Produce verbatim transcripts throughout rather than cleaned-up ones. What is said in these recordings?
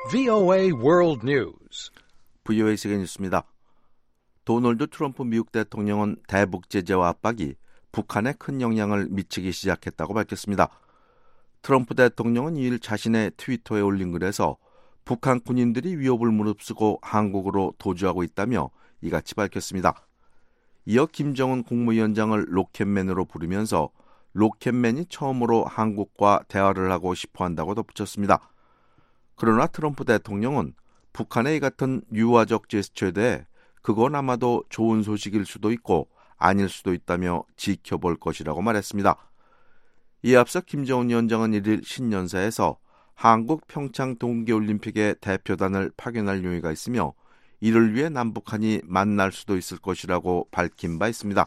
브이오에이 World News. 브이오에이 세계 뉴스입니다. 도널드 트럼프 미국 대통령은 대북 제재와 압박이 북한에 큰 영향을 미치기 시작했다고 밝혔습니다. 트럼프 대통령은 이일 자신의 트위터에 올린 글에서 북한 군인들이 위협을 무릅쓰고 한국으로 도주하고 있다며 이같이 밝혔습니다. 이어 김정은 국무위원장을 로켓맨으로 부르면서 로켓맨이 처음으로 한국과 대화를 하고 싶어한다고 덧붙였습니다. 그러나 트럼프 대통령은 북한의 이 같은 유화적 제스처에 대해 그건 아마도 좋은 소식일 수도 있고 아닐 수도 있다며 지켜볼 것이라고 말했습니다. 이에 앞서 김정은 위원장은 일일 신년사에서 한국 평창 동계올림픽에 대표단을 파견할 용의가 있으며 이를 위해 남북한이 만날 수도 있을 것이라고 밝힌 바 있습니다.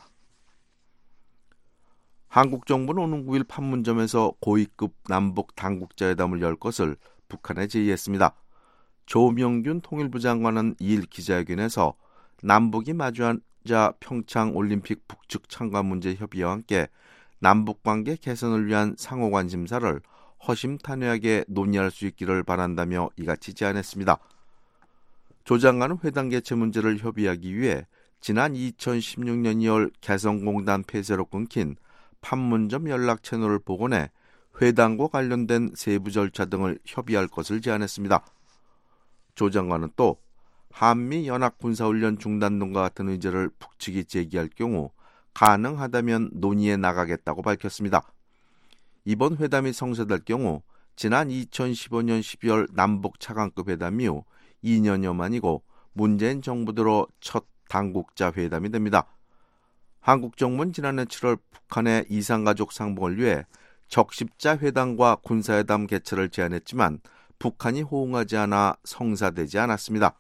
한국 정부는 오는 구일 판문점에서 고위급 남북 당국자회담을 열 것을 북한에 제의했습니다. 조명균 통일부 장관은 이일 기자회견에서 남북이 마주 앉아 평창올림픽 북측 참가 문제 협의와 함께 남북관계 개선을 위한 상호관심사를 허심탄회하게 논의할 수 있기를 바란다며 이같이 제안했습니다. 조 장관은 회담 개최 문제를 협의하기 위해 지난 이천십육년 이월 개성공단 폐쇄로 끊긴 판문점 연락 채널을 복원해 회담과 관련된 세부 절차 등을 협의할 것을 제안했습니다. 조 장관은 또 한미 연합 군사훈련 중단 등과 같은 의제를 북측이 제기할 경우 가능하다면 논의해 나가겠다고 밝혔습니다. 이번 회담이 성사될 경우 지난 이천십오년 십이월 남북 차관급 회담 이후 이 년여 만이고 문재인 정부 들어 첫 당국자 회담이 됩니다. 한국 정부는 지난해 칠월 북한의 이산가족 상봉을 위해 적십자 회담과 군사회담 개최를 제안했지만 북한이 호응하지 않아 성사되지 않았습니다.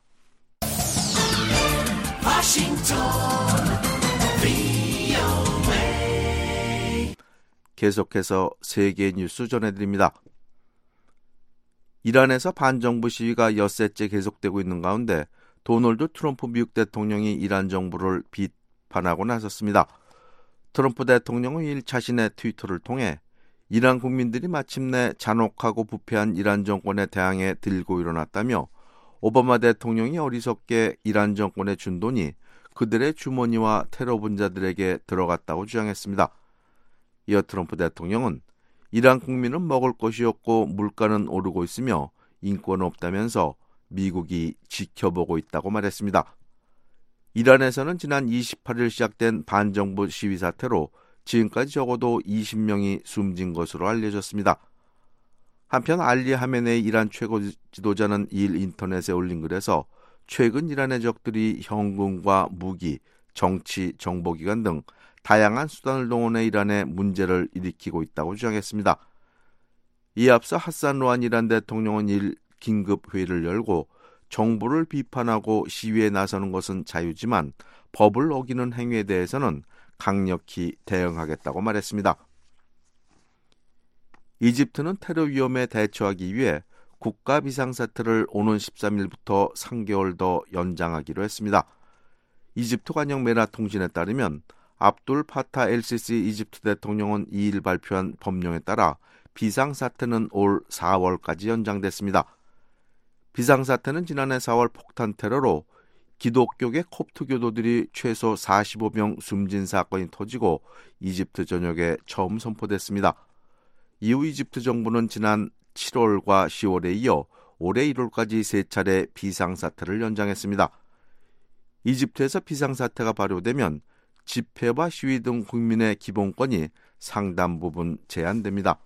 워싱턴 브이오에이 계속해서 세계 뉴스 전해드립니다. 이란에서 반정부 시위가 엿새째 계속되고 있는 가운데 도널드 트럼프 미국 대통령이 이란 정부를 비판하고 나섰습니다. 트럼프 대통령은 이일 자신의 트위터를 통해 이란 국민들이 마침내 잔혹하고 부패한 이란 정권에 대항해 들고 일어났다며 오바마 대통령이 어리석게 이란 정권에 준 돈이 그들의 주머니와 테러 분자들에게 들어갔다고 주장했습니다. 이어 트럼프 대통령은 이란 국민은 먹을 것이 없고 물가는 오르고 있으며 인권 없다면서 미국이 지켜보고 있다고 말했습니다. 이란에서는 지난 이십팔일 시작된 반정부 시위 사태로 지금까지 적어도 이십 명이 숨진 것으로 알려졌습니다. 한편 알리 하메네이 이란 최고 지도자는 이일 인터넷에 올린 글에서 최근 이란의 적들이 현금과 무기, 정치, 정보기관 등 다양한 수단을 동원해 이란에 문제를 일으키고 있다고 주장했습니다. 이에 앞서 하산 로하니 이란 대통령은 이일 긴급 회의를 열고 정부를 비판하고 시위에 나서는 것은 자유지만 법을 어기는 행위에 대해서는 강력히 대응하겠다고 말했습니다. 이집트는 테러 위험에 대처하기 위해 국가 비상사태를 오는 십삼일부터 삼 개월 더 연장하기로 했습니다. 이집트 관영 메나 통신에 따르면 압둘 파타 엘시시 이집트 대통령은 이일 발표한 법령에 따라 비상사태는 올 사월까지 연장됐습니다. 비상사태는 지난해 사월 폭탄 테러로 기독교계 콥트 교도들이 최소 사십오 명 숨진 사건이 터지고 이집트 전역에 처음 선포됐습니다. 이후 이집트 정부는 지난 칠월과 시월에 이어 올해 일월까지 세 차례 비상사태를 연장했습니다. 이집트에서 비상사태가 발효되면 집회와 시위 등 국민의 기본권이 상당 부분 제한됩니다.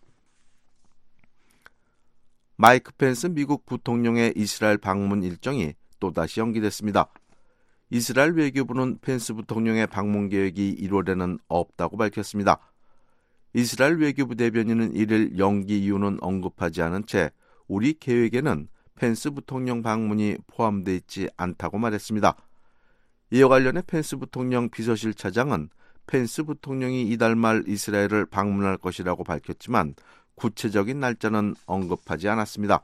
마이크 펜스 미국 부통령의 이스라엘 방문 일정이 또다시 연기됐습니다. 이스라엘 외교부는 펜스 부통령의 방문 계획이 일월에는 없다고 밝혔습니다. 이스라엘 외교부 대변인은 이를 연기 이유는 언급하지 않은 채 우리 계획에는 펜스 부통령 방문이 포함되어 있지 않다고 말했습니다. 이와 관련해 펜스 부통령 비서실 차장은 펜스 부통령이 이달 말 이스라엘을 방문할 것이라고 밝혔지만 구체적인 날짜는 언급하지 않았습니다.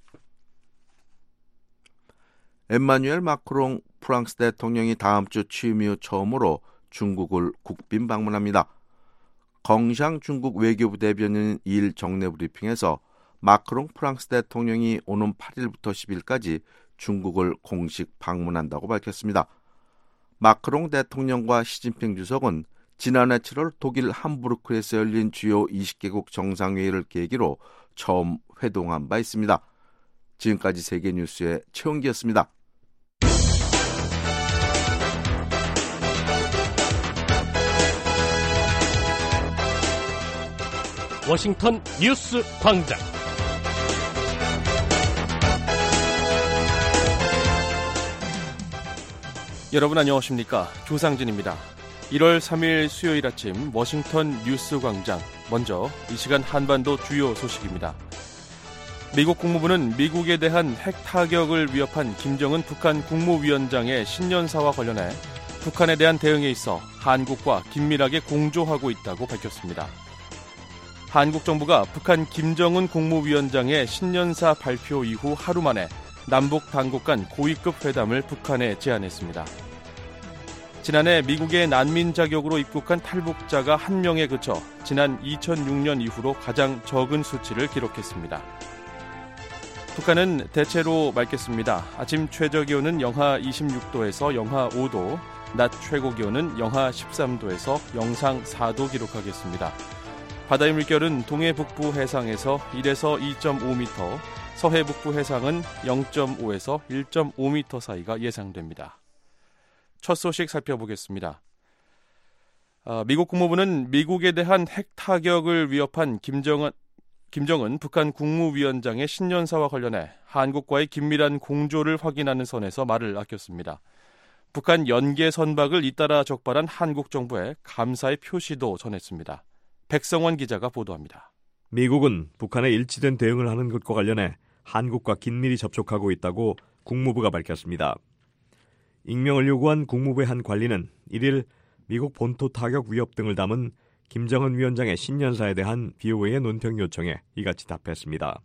엠마뉴엘 마크롱 프랑스 대통령이 다음 주 취임 이후 처음으로 중국을 국빈 방문합니다. 껑샹 중국 외교부 대변인은 이일 정례 브리핑에서 마크롱 프랑스 대통령이 오는 팔 일부터 십 일까지 중국을 공식 방문한다고 밝혔습니다. 마크롱 대통령과 시진핑 주석은 지난해 칠월 독일 함부르크에서 열린 주요 이십 개국 정상회의를 계기로 처음 회동한 바 있습니다. 지금까지 세계뉴스의 최은기였습니다. 워싱턴 뉴스 광장. 여러분 안녕하십니까? 조상진입니다. 일월 삼일 수요일 아침 워싱턴 뉴스 광장. 먼저 이 시간 한반도 주요 소식입니다. 미국 국무부는 미국에 대한 핵 타격을 위협한 김정은 북한 국무위원장의 신년사와 관련해 북한에 대한 대응에 있어 한국과 긴밀하게 공조하고 있다고 밝혔습니다. 한국 정부가 북한 김정은 국무위원장의 신년사 발표 이후 하루 만에 남북 당국 간 고위급 회담을 북한에 제안했습니다. 지난해 미국의 난민 자격으로 입국한 탈북자가 한 명에 그쳐 지난 이천육 년 이후로 가장 적은 수치를 기록했습니다. 북한은 대체로 맑겠습니다. 아침 최저기온은 영하 이십육 도에서 영하 오 도, 낮 최고기온은 영하 십삼 도에서 영상 사 도 기록하겠습니다. 바다의 물결은 동해 북부 해상에서 일에서 이 점 오 미터, 서해 북부 해상은 영 점 오에서 일 점 오 미터 사이가 예상됩니다. 첫 소식 살펴보겠습니다. 아, 미국 국무부는 미국에 대한 핵 타격을 위협한 김정은, 김정은 북한 국무위원장의 신년사와 관련해 한국과의 긴밀한 공조를 확인하는 선에서 말을 아꼈습니다. 북한 연계 선박을 잇따라 적발한 한국 정부에 감사의 표시도 전했습니다. 백성원 기자가 보도합니다. 미국은 북한의 일치된 대응을 하는 것과 관련해 한국과 긴밀히 접촉하고 있다고 국무부가 밝혔습니다. 익명을 요구한 국무부의 한 관리는 일 일 미국 본토 타격 위협 등을 담은 김정은 위원장의 신년사에 대한 비오에이의 논평 요청에 이같이 답했습니다.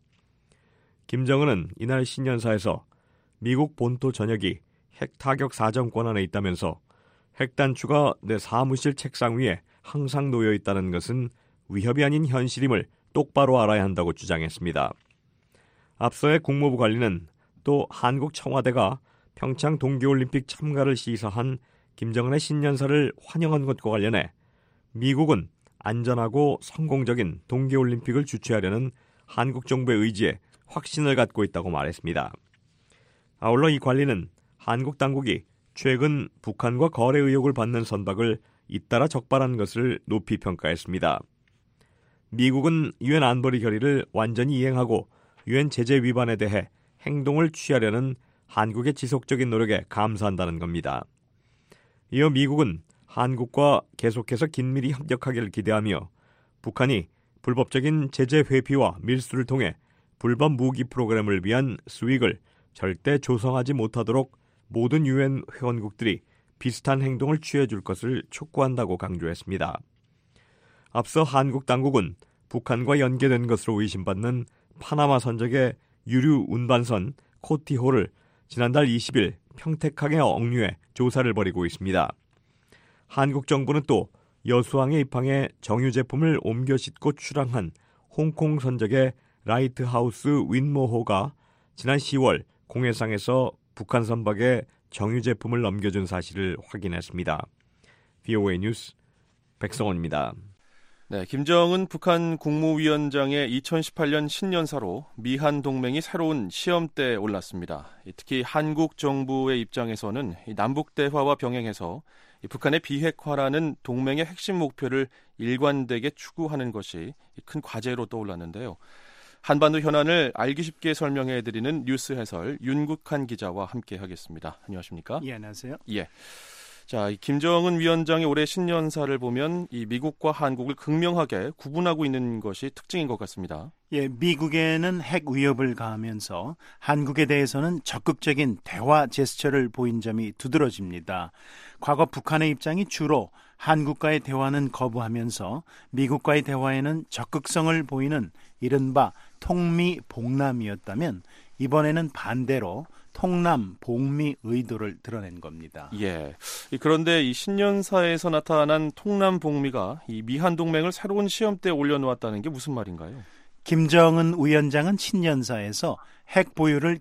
김정은은 이날 신년사에서 미국 본토 전역이 핵 타격 사정권 안에 있다면서 핵 단추가 내 사무실 책상 위에 항상 놓여 있다는 것은 위협이 아닌 현실임을 똑바로 알아야 한다고 주장했습니다. 앞서의 국무부 관리는 또 한국 청와대가 평창 동계올림픽 참가를 시사한 김정은의 신년사를 환영한 것과 관련해 미국은 안전하고 성공적인 동계올림픽을 주최하려는 한국 정부의 의지에 확신을 갖고 있다고 말했습니다. 아울러 이 관리는 한국 당국이 최근 북한과 거래 의혹을 받는 선박을 잇따라 적발한 것을 높이 평가했습니다. 미국은 유엔 안보리 결의를 완전히 이행하고 유엔 제재 위반에 대해 행동을 취하려는 한국의 지속적인 노력에 감사한다는 겁니다. 이어 미국은 한국과 계속해서 긴밀히 협력하기를 기대하며 북한이 불법적인 제재 회피와 밀수를 통해 불법 무기 프로그램을 위한 수익을 절대 조성하지 못하도록 모든 유엔 회원국들이 비슷한 행동을 취해줄 것을 촉구한다고 강조했습니다. 앞서 한국 당국은 북한과 연계된 것으로 의심받는 파나마 선적의 유류 운반선 코티호를 지난달 이십 일 평택항에 억류해 조사를 벌이고 있습니다. 한국 정부는 또 여수항에 입항해 정유 제품을 옮겨 싣고 출항한 홍콩 선적의 라이트하우스 윈모호가 지난 시월 공해상에서 북한 선박에 정유 제품을 넘겨준 사실을 확인했습니다. 브이오에이 뉴스 백성원입니다. 네, 김정은 북한 국무위원장의 이천십팔 년 신년사로 미한 동맹이 새로운 시험대에 올랐습니다. 특히 한국 정부의 입장에서는 남북 대화와 병행해서 북한의 비핵화라는 동맹의 핵심 목표를 일관되게 추구하는 것이 큰 과제로 떠올랐는데요. 한반도 현안을 알기 쉽게 설명해드리는 뉴스 해설 윤국한 기자와 함께하겠습니다. 안녕하십니까? 예, 안녕하세요. 예. 자, 김정은 위원장의 올해 신년사를 보면 이 미국과 한국을 극명하게 구분하고 있는 것이 특징인 것 같습니다. 예, 미국에는 핵 위협을 가하면서 한국에 대해서는 적극적인 대화 제스처를 보인 점이 두드러집니다. 과거 북한의 입장이 주로 한국과의 대화는 거부하면서 미국과의 대화에는 적극성을 보이는 이른바 통미봉남이었다면 이번에는 반대로 통남 봉미 의도를 드러낸 겁니다. 예. 그런데 이 신년사에서 나타난 통남 봉미가 이 미한 동맹을 새로운 시험대에 올려놓았다는 게 무슨 말인가요? 김정은 위원장은 신년사에서 핵 보유를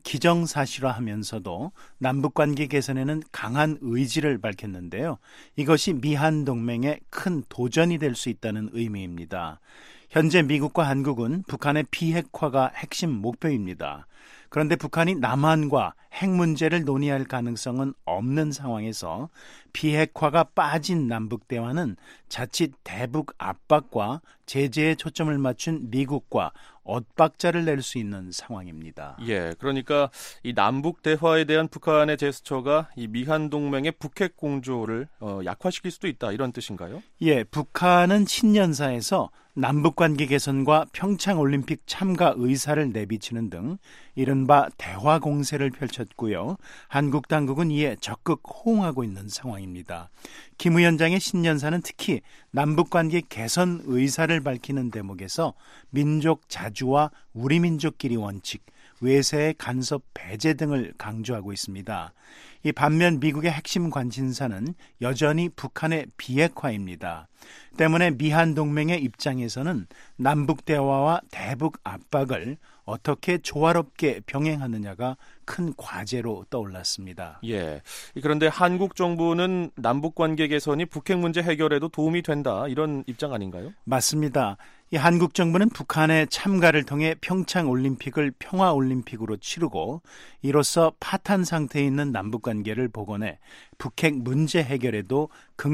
기정사실화하면서도 남북관계 개선에는 강한 의지를 밝혔는데요. 이것이 미한 동맹의 큰 도전이 될 수 있다는 의미입니다. 현재 미국과 한국은 북한의 비핵화가 핵심 목표입니다. 그런데 북한이 남한과 핵 문제를 논의할 가능성은 없는 상황에서 비핵화가 빠진 남북 대화는 자칫 대북 압박과 제재에 초점을 맞춘 미국과 엇박자를 낼 수 있는 상황입니다. 예, 그러니까 이 남북 대화에 대한 북한의 제스처가 이 미한 동맹의 북핵 공조를 어, 약화시킬 수도 있다, 이런 뜻인가요? 예, 북한은 신년사에서 남북관계 개선과 평창올림픽 참가 의사를 내비치는 등 이른바 대화 공세를 펼쳤고요. 한국 당국은 이에 적극 호응하고 있는 상황입니다. 김 위원장의 신년사는 특히 남북관계 개선 의사를 밝히는 대목에서 민족 자주와 우리 민족끼리 원칙, 외세의 간섭 배제 등을 강조하고 있습니다. 이 반면 미국의 핵심 관심사는 여전히 북한의 비핵화입니다. 때문에 미한 동맹의 입장에서는 남북 대화와 대북 압박을 어떻게 조화롭게 병행하느냐가 큰 과제로 떠올랐습니다. 예. 그런데 한국 정부는 남북 관계 개선이 북핵 문제 해결에도 도움이 된다, 이런 입장 아닌가요? 맞습니다. 이 한국 정부는 북한의 참가를 통해 평창 올림픽을 평화 올림픽으로 치르고 이로써 파탄 상태에 있는 남북 관계를 복원해 북핵 문제 해결에도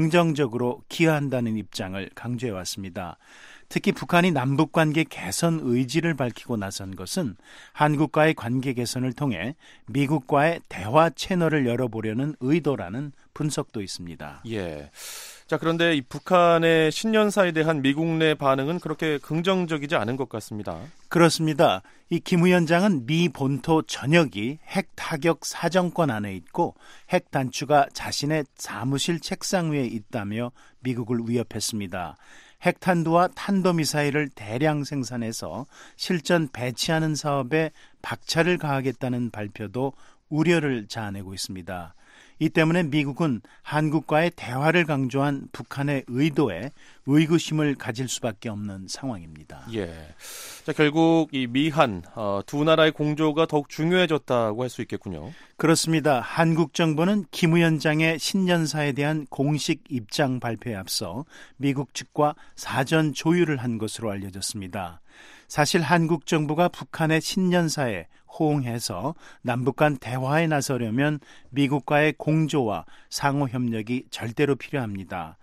긍정적으로 기여한다는 입장을 강조해 왔습니다. 특히 북한이 남북관계 개선 의지를 밝히고 나선 것은 한국과의 관계 개선을 통해 미국과의 대화 채널을 열어보려는 의도라는 분석도 있습니다. 예. 자, 그런데 이 북한의 신년사에 대한 미국 내 반응은 그렇게 긍정적이지 않은 것 같습니다. 그렇습니다. 이 김 위원장은 미 본토 전역이 핵 타격 사정권 안에 있고 핵 단추가 자신의 사무실 책상 위에 있다며 미국을 위협했습니다. 핵탄두와 탄도미사일을 대량 생산해서 실전 배치하는 사업에 박차를 가하겠다는 발표도 우려를 자아내고 있습니다. 이 때문에 미국은 한국과의 대화를 강조한 북한의 의도에 의구심을 가질 수밖에 없는 상황입니다. 예. 자, 결국 이 미한 어, 두 나라의 공조가 더욱 중요해졌다고 할 수 있겠군요. 그렇습니다. 한국 정부는 김 위원장의 신년사에 대한 공식 입장 발표에 앞서 미국 측과 사전 조율을 한 것으로 알려졌습니다. 사실 한국 정부가 북한의 신년사에 호응해서 남북 간 대화에 나서려면 미국과의 공조와 상호 협력이 절대로 필요합니다.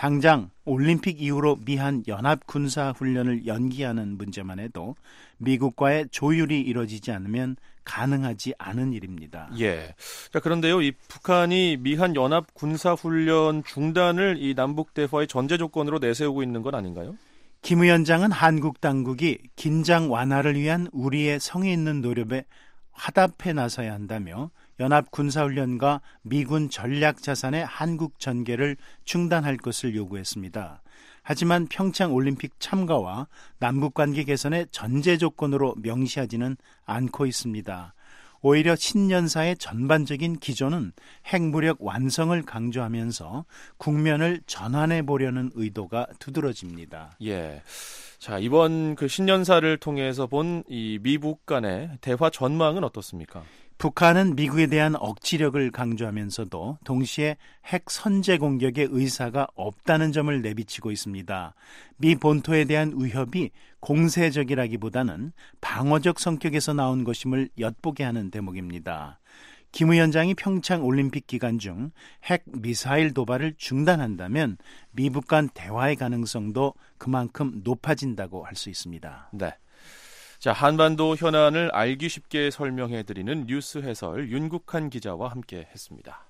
당장 올림픽 이후로 미한 연합 군사 훈련을 연기하는 문제만 해도 미국과의 조율이 이루어지지 않으면 가능하지 않은 일입니다. 예. 자, 그런데요, 이 북한이 미한 연합 군사 훈련 중단을 이 남북 대화의 전제 조건으로 내세우고 있는 건 아닌가요? 김 위원장은 한국 당국이 긴장 완화를 위한 우리의 성의 있는 노력에 화답해 나서야 한다며 연합 군사훈련과 미군 전략 자산의 한국 전개를 중단할 것을 요구했습니다. 하지만 평창 올림픽 참가와 남북관계 개선의 전제 조건으로 명시하지는 않고 있습니다. 오히려 신년사의 전반적인 기조는 핵무력 완성을 강조하면서 국면을 전환해 보려는 의도가 두드러집니다. 예. 자, 이번 그 신년사를 통해서 본 이 미북 간의 대화 전망은 어떻습니까? 북한은 미국에 대한 억지력을 강조하면서도 동시에 핵 선제 공격의 의사가 없다는 점을 내비치고 있습니다. 미 본토에 대한 위협이 공세적이라기보다는 방어적 성격에서 나온 것임을 엿보게 하는 대목입니다. 김 위원장이 평창 올림픽 기간 중 핵 미사일 도발을 중단한다면 미북 간 대화의 가능성도 그만큼 높아진다고 할 수 있습니다. 네. 자, 한반도 현안을 알기 쉽게 설명해드리는 뉴스 해설 윤국한 기자와 함께 했습니다.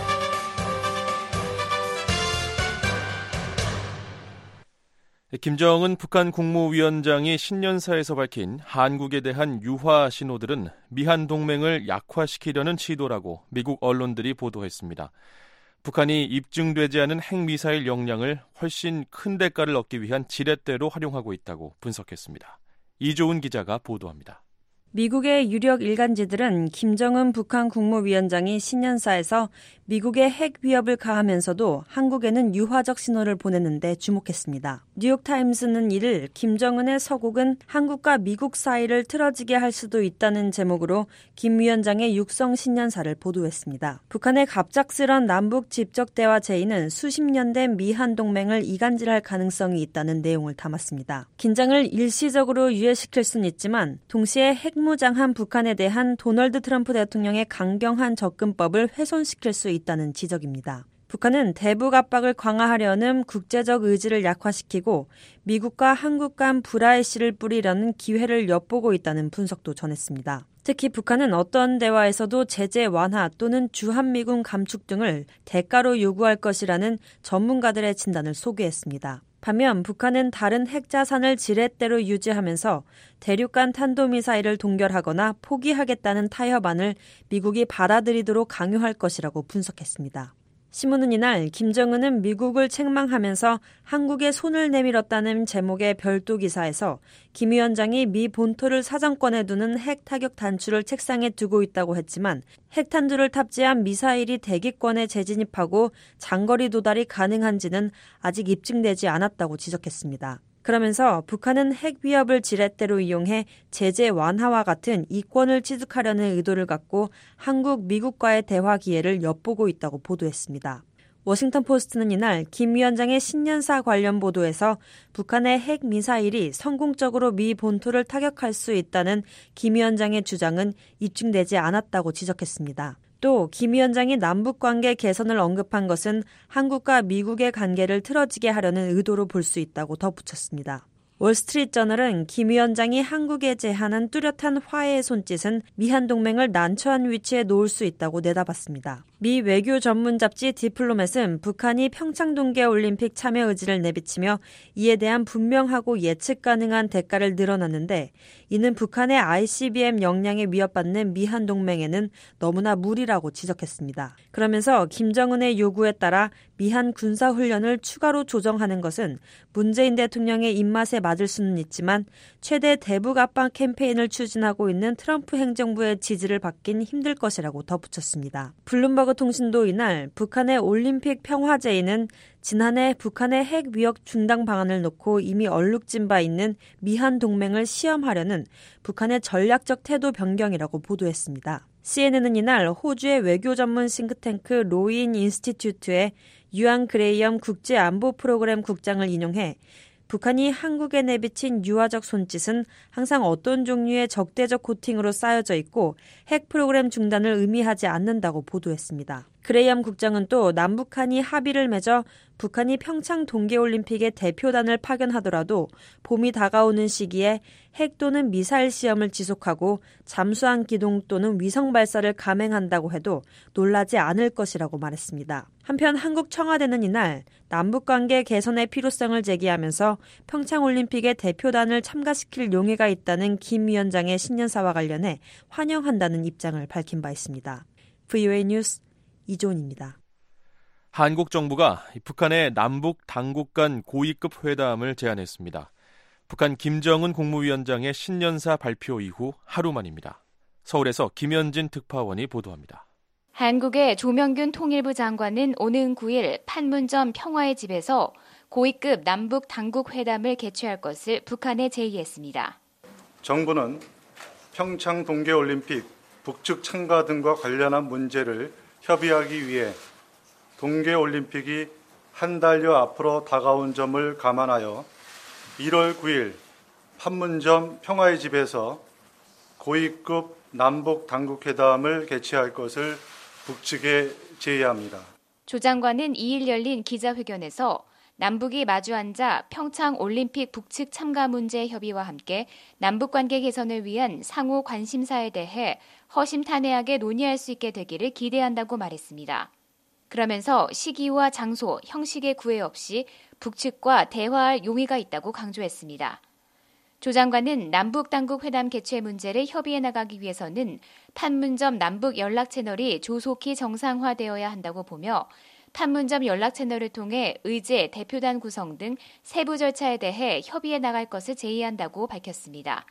김정은 북한 국무위원장이 신년사에서 밝힌 한국에 대한 유화 신호들은 미한 동맹을 약화시키려는 시도라고 미국 언론들이 보도했습니다. 북한이 입증되지 않은 핵미사일 역량을 훨씬 큰 대가를 얻기 위한 지렛대로 활용하고 있다고 분석했습니다. 이조은 기자가 보도합니다. 미국의 유력 일간지들은 김정은 북한 국무위원장이 신년사에서 미국의 핵 위협을 가하면서도 한국에는 유화적 신호를 보내는데 주목했습니다. 뉴욕타임스는 이를 김정은의 서곡은 한국과 미국 사이를 틀어지게 할 수도 있다는 제목으로 김 위원장의 육성 신년사를 보도했습니다. 북한의 갑작스런 남북 직접 대화 제의는 수십 년 된 미한 동맹을 이간질할 가능성이 있다는 내용을 담았습니다. 긴장을 일시적으로 유예시킬 수는 있지만 동시에 핵무장한 북한에 대한 도널드 트럼프 대통령의 강경한 접근법을 훼손시킬 수 있다는 지적입니다. 북한은 대북 압박을 강화하려는 국제적 의지를 약화시키고 미국과 한국 간 불화의 씨를 뿌리려는 기회를 엿보고 있다는 분석도 전했습니다. 특히 북한은 어떤 대화에서도 제재 완화 또는 주한미군 감축 등을 대가로 요구할 것이라는 전문가들의 진단을 소개했습니다. 반면 북한은 다른 핵자산을 지렛대로 유지하면서 대륙간 탄도미사일을 동결하거나 포기하겠다는 타협안을 미국이 받아들이도록 강요할 것이라고 분석했습니다. 신문은 이날 김정은은 미국을 책망하면서 한국에 손을 내밀었다는 제목의 별도 기사에서 김 위원장이 미 본토를 사정권에 두는 핵 타격 단추를 책상에 두고 있다고 했지만 핵탄두를 탑재한 미사일이 대기권에 재진입하고 장거리 도달이 가능한지는 아직 입증되지 않았다고 지적했습니다. 그러면서 북한은 핵 위협을 지렛대로 이용해 제재 완화와 같은 이권을 취득하려는 의도를 갖고 한국, 미국과의 대화 기회를 엿보고 있다고 보도했습니다. 워싱턴 포스트는 이날 김 위원장의 신년사 관련 보도에서 북한의 핵 미사일이 성공적으로 미 본토를 타격할 수 있다는 김 위원장의 주장은 입증되지 않았다고 지적했습니다. 또 김 위원장이 남북관계 개선을 언급한 것은 한국과 미국의 관계를 틀어지게 하려는 의도로 볼 수 있다고 덧붙였습니다. 월스트리트저널은 김 위원장이 한국에 제안한 뚜렷한 화해의 손짓은 미한 동맹을 난처한 위치에 놓을 수 있다고 내다봤습니다. 미 외교 전문 잡지 디플로맷은 북한이 평창 동계올림픽 참여 의지를 내비치며 이에 대한 분명하고 예측 가능한 대가를 늘어놨는데 이는 북한의 아이씨비엠 역량에 위협받는 미한 동맹에는 너무나 무리라고 지적했습니다. 그러면서 김정은의 요구에 따라 미한 군사훈련을 추가로 조정하는 것은 문재인 대통령의 입맛에 맞을 수는 있지만 최대 대북 압박 캠페인을 추진하고 있는 트럼프 행정부의 지지를 받긴 힘들 것이라고 덧붙였습니다. 블룸버그 통신도 이날 북한의 올림픽 평화제의는 지난해 북한의 핵 위협 중단 방안을 놓고 이미 얼룩진 바 있는 미한 동맹을 시험하려는 북한의 전략적 태도 변경이라고 보도했습니다. 씨엔엔은 이날 호주의 외교 전문 싱크탱크 로인 인스티튜트의 유안 그레이엄 국제안보 프로그램 국장을 인용해 북한이 한국에 내비친 유화적 손짓은 항상 어떤 종류의 적대적 코팅으로 쌓여져 있고 핵 프로그램 중단을 의미하지 않는다고 보도했습니다. 그레이엄 국장은 또 남북한이 합의를 맺어 북한이 평창 동계올림픽에 대표단을 파견하더라도 봄이 다가오는 시기에 핵 또는 미사일 시험을 지속하고 잠수함 기동 또는 위성 발사를 감행한다고 해도 놀라지 않을 것이라고 말했습니다. 한편 한국 청와대는 이날 남북관계 개선의 필요성을 제기하면서 평창올림픽에 대표단을 참가시킬 용의가 있다는 김 위원장의 신년사와 관련해 환영한다는 입장을 밝힌 바 있습니다. 브이오에이 뉴스 이종훈입니다. 한국 정부가 북한의 남북 당국 간 고위급 회담을 제안했습니다. 북한 김정은 국무위원장의 신년사 발표 이후 하루 만입니다. 서울에서 김현진 특파원이 보도합니다. 한국의 조명균 통일부 장관은 오는 구일 판문점 평화의 집에서 고위급 남북 당국 회담을 개최할 것을 북한에 제의했습니다. 정부는 평창 동계올림픽 북측 참가 등과 관련한 문제를 협의하기 위해 동계올림픽이 한 달여 앞으로 다가온 점을 감안하여 일월 구일 판문점 평화의 집에서 고위급 남북 당국회담을 개최할 것을 북측에 제의합니다. 조 장관은 이일 열린 기자회견에서 남북이 마주 앉아 평창 올림픽 북측 참가 문제 협의와 함께 남북관계 개선을 위한 상호 관심사에 대해 허심탄회하게 논의할 수 있게 되기를 기대한다고 말했습니다. 그러면서 시기와 장소, 형식의 구애 없이 북측과 대화할 용의가 있다고 강조했습니다. 조 장관은 남북당국 회담 개최 문제를 협의해 나가기 위해서는 판문점 남북 연락 채널이 조속히 정상화되어야 한다고 보며 판문점 연락 채널을 통해 의제, 대표단 구성 등 세부 절차에 대해 협의해 나갈 것을 제의한다고 밝혔습니다.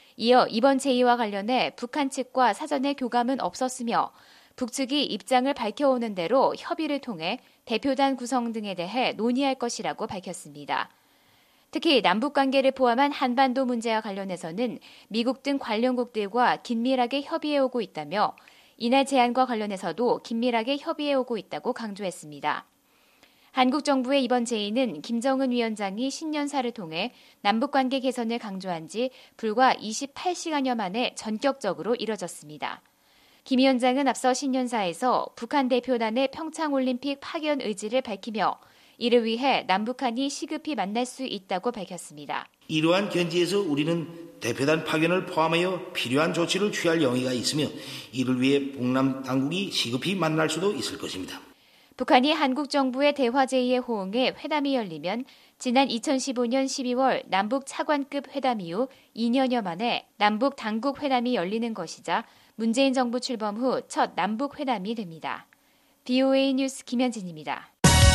이어 이번 제의와 관련해 북한 측과 사전에 교감은 없었으며 북측이 입장을 밝혀오는 대로 협의를 통해 대표단 구성 등에 대해 논의할 것이라고 밝혔습니다. 특히 남북관계를 포함한 한반도 문제와 관련해서는 미국 등 관련국들과 긴밀하게 협의해오고 있다며 이날 제안과 관련해서도 긴밀하게 협의해오고 있다고 강조했습니다. 한국 정부의 이번 제의는 김정은 위원장이 신년사를 통해 남북관계 개선을 강조한 지 불과 이십팔 시간여 만에 전격적으로 이뤄졌습니다. 김 위원장은 앞서 신년사에서 북한 대표단의 평창올림픽 파견 의지를 밝히며 이를 위해 남북한이 시급히 만날 수 있다고 밝혔습니다. 이러한 견지에서 우리는 대표단 파견을 포함하여 필요한 조치를 취할 용의가 있으며 이를 위해 북남 당국이 시급히 만날 수도 있을 것입니다. 북한이 한국 정부의 대화 제의에 호응해 회담이 열리면 지난 이천십오 년 십이월 남북 차관급 회담 이후 이 년여 만에 남북 당국 회담이 열리는 것이자 문재인 정부 출범 후 첫 남북 회담이 됩니다. 비오에이 뉴스 김현진입니다.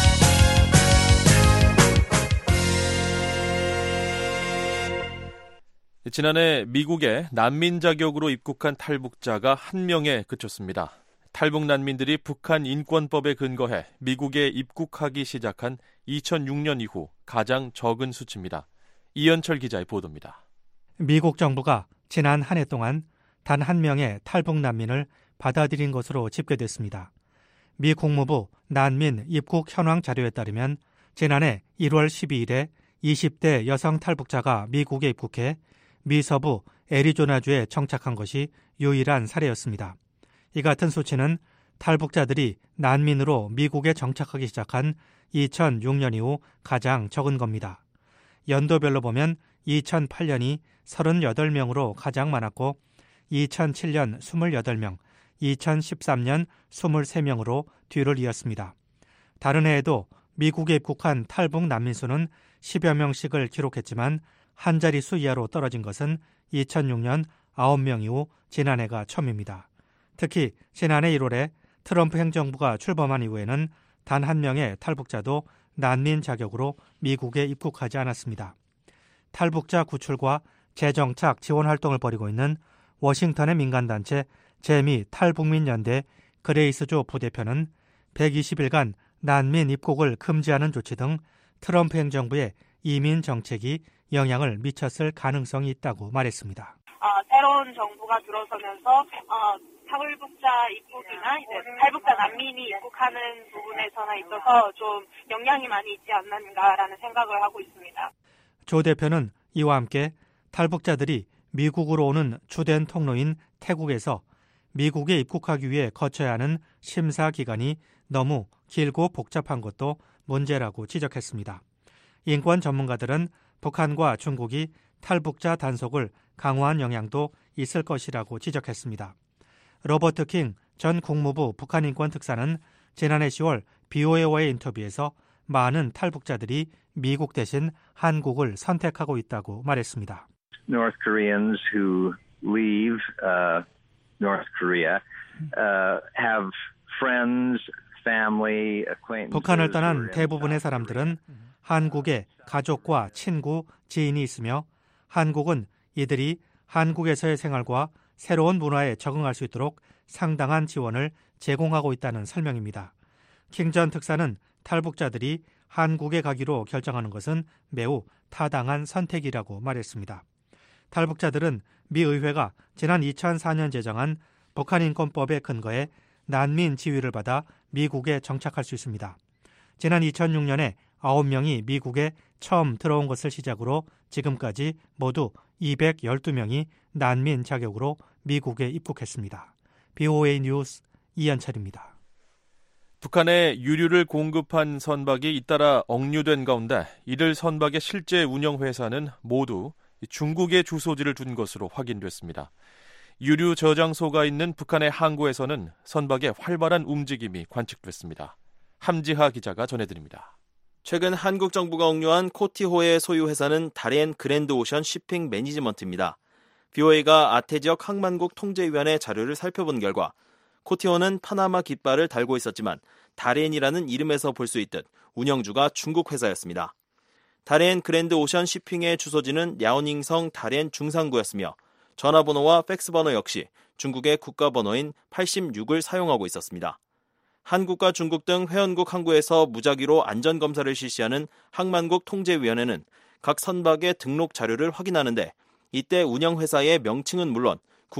지난해 미국에 난민 자격으로 입국한 탈북자가 한 명에 그쳤습니다. 탈북 난민들이 북한 인권법에 근거해 미국에 입국하기 시작한 이천육 년 이후 가장 적은 수치입니다. 이현철 기자의 보도입니다. 미국 정부가 지난 한 해 동안 단 한 명의 탈북 난민을 받아들인 것으로 집계됐습니다. 미 국무부 난민 입국 현황 자료에 따르면 지난해 일월 십이일에 이십 대 여성 탈북자가 미국에 입국해 미 서부 애리조나주에 정착한 것이 유일한 사례였습니다. 이 같은 수치는 탈북자들이 난민으로 미국에 정착하기 시작한 이천육 년 이후 가장 적은 겁니다. 연도별로 보면 이천팔 년이 삼십팔 명으로 가장 많았고 이천칠 년 이십팔 명, 이천십삼 년 이십삼 명으로 뒤를 이었습니다. 다른 해에도 미국에 입국한 탈북 난민 수는 십여 명씩을 기록했지만 한 자릿수 이하로 떨어진 것은 이천육 년 아홉 명 이후 지난해가 처음입니다. 특히 지난해 일월에 트럼프 행정부가 출범한 이후에는 단 한 명의 탈북자도 난민 자격으로 미국에 입국하지 않았습니다. 탈북자 구출과 재정착 지원 활동을 벌이고 있는 워싱턴의 민간단체 재미 탈북민연대 그레이스조 부대표는 백이십 일간 난민 입국을 금지하는 조치 등 트럼프 행정부의 이민 정책이 영향을 미쳤을 가능성이 있다고 말했습니다. 어, 새로운 정부가 들어서면서 어, 탈북자 입국이나 이제 탈북자 난민이 입국하는 부분에서나 있어서 좀 영향이 많이 있지 않는가라는 생각을 하고 있습니다. 조 대표는 이와 함께 탈북자들이 미국으로 오는 주된 통로인 태국에서 미국에 입국하기 위해 거쳐야 하는 심사 기간이 너무 길고 복잡한 것도 문제라고 지적했습니다. 인권 전문가들은 북한과 중국이 탈북자 단속을 강화한 영향도 있을 것이라고 지적했습니다. 로버트 킹 전 국무부 북한인권 특사는 지난해 시월 비오에이와의 인터뷰에서 많은 탈북자들이 미국 대신 한국을 선택하고 있다고 말했습니다. North Koreans who leave uh, North Korea uh, have friends, family, acquaintances. 북한을 떠난 대부분의 사람들은 한국에 가족과 친구, 지인이 있으며 한국은 이들이 한국에서의 생활과 새로운 문화에 적응할 수 있도록 상당한 지원을 제공하고 있다는 설명입니다. 킹 전 특사는 탈북자들이 한국에 가기로 결정하는 것은 매우 타당한 선택이라고 말했습니다. 탈북자들은 미 의회가 지난 이천사 년 제정한 북한인권법에 근거해 난민 지위를 받아 미국에 정착할 수 있습니다. 지난 이천육 년에 아홉 명이 미국에 처음 들어온 것을 시작으로 지금까지 모두 이백십이 명이 난민 자격으로 미국에 입국했습니다. 비오에이 뉴스 이현철입니다. 북한에 유류를 공급한 선박이 잇따라 억류된 가운데 이들 선박의 실제 운영 회사는 모두 중국에 주소지를 둔 것으로 확인됐습니다. 유류 저장소가 있는 북한의 항구에서는 선박의 활발한 움직임이 관측됐습니다. 함지하 기자가 전해드립니다. 최근 한국 정부가 억류한 코티호의 소유 회사는 다롄 그랜드 오션 쉬핑 매니지먼트입니다. 비오에이가 아태 지역 항만국 통제위원회 자료를 살펴본 결과 코티호는 파나마 깃발을 달고 있었지만 다롄이라는 이름에서 볼 수 있듯 운영주가 중국 회사였습니다. 다롄 그랜드 오션 쉬핑의 주소지는 랴오닝성 다롄 중상구였으며 전화번호와 팩스번호 역시 중국의 국가번호인 팔십육을 사용하고 있었습니다. 한국과 중국 등 회원국 항구에서 무작위로 안전검사를 실시하는 항만국 통제위원회는 각 선박의 등록 자료를 확인하는데 이때 운영회사의 명칭은 물론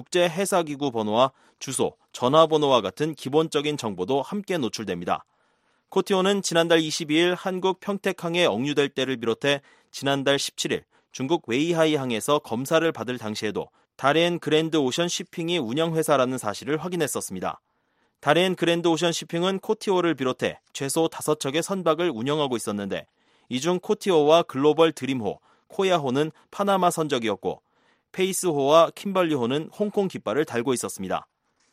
국제해사기구 번호와 주소, 전화번호와 같은 기본적인 정보도 함께 노출됩니다. 코티오는 지난달 이십이일 한국 평택항에 억류될 때를 비롯해 지난달 십칠일 중국 웨이하이 항에서 검사를 받을 당시에도 다롄 그랜드 오션 쉬핑이 운영회사라는 사실을 확인했었습니다. 다롄 그랜드 오션 쉬핑은 코티오를 비롯해 최소 다섯 척의 선박을 운영하고 있었는데 이 중 코티오와 글로벌 드림호, 코야호는 파나마 선적이었고 페이스호와 킴벌리호는 홍콩 깃발을 달고 있었습니다.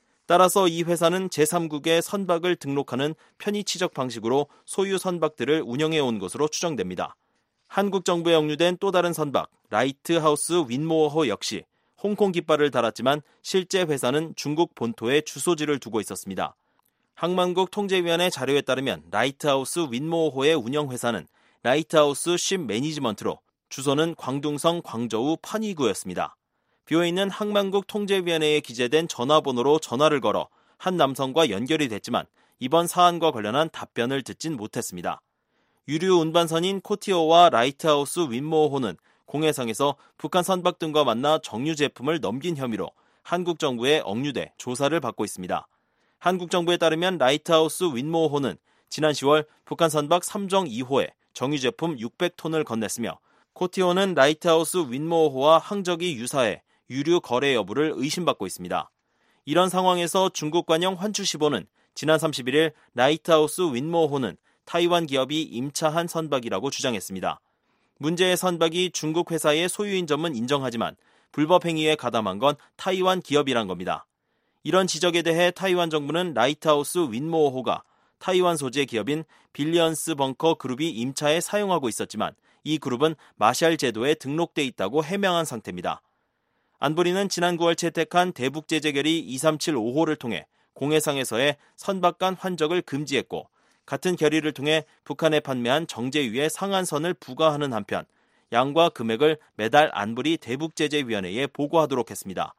따라서 이 회사는 제삼국에 선박을 등록하는 편의치적 방식으로 소유 선박들을 운영해온 것으로 추정됩니다. 한국 정부에 억류된 또 다른 선박 라이트하우스 윈모어호 역시 홍콩 깃발을 달았지만 실제 회사는 중국 본토에 주소지를 두고 있었습니다. 항만국 통제위원회 자료에 따르면 라이트하우스 윈모어호의 운영회사는 라이트하우스 쉽 매니지먼트로 주소는 광둥성 광저우 판이구였습니다. 비어있는 항만국 통제위원회에 기재된 전화번호로 전화를 걸어 한 남성과 연결이 됐지만 이번 사안과 관련한 답변을 듣진 못했습니다. 유류 운반선인 코티오와 라이트하우스 윈모어호는 공해상에서 북한 선박 등과 만나 정유 제품을 넘긴 혐의로 한국 정부에 억류돼 조사를 받고 있습니다. 한국 정부에 따르면 라이트하우스 윈모어호는 지난 시월 북한 선박 삼정 이호에 정유 제품 육백 톤을 건넸으며 코티오는 라이트하우스 윈모어호와 항적이 유사해 유류 거래 여부를 의심받고 있습니다. 이런 상황에서 중국 관영 환추시보는 지난 삼십일일 라이트하우스 윈모어호는 타이완 기업이 임차한 선박이라고 주장했습니다. 문제의 선박이 중국 회사의 소유인 점은 인정하지만 불법 행위에 가담한 건 타이완 기업이란 겁니다. 이런 지적에 대해 타이완 정부는 라이트하우스 윈모어호가 타이완 소재 기업인 빌리언스 벙커 그룹이 임차에 사용하고 있었지만 이 그룹은 마샬 제도에 등록돼 있다고 해명한 상태입니다. 안보리는 지난 구월 채택한 대북제재결의 이삼칠오호를 통해 공해상에서의 선박 간 환적을 금지했고 같은 결의를 통해 북한에 판매한 정제유의 상한선을 부과하는 한편 양과 금액을 매달 안보리 대북제재위원회에 보고하도록 했습니다.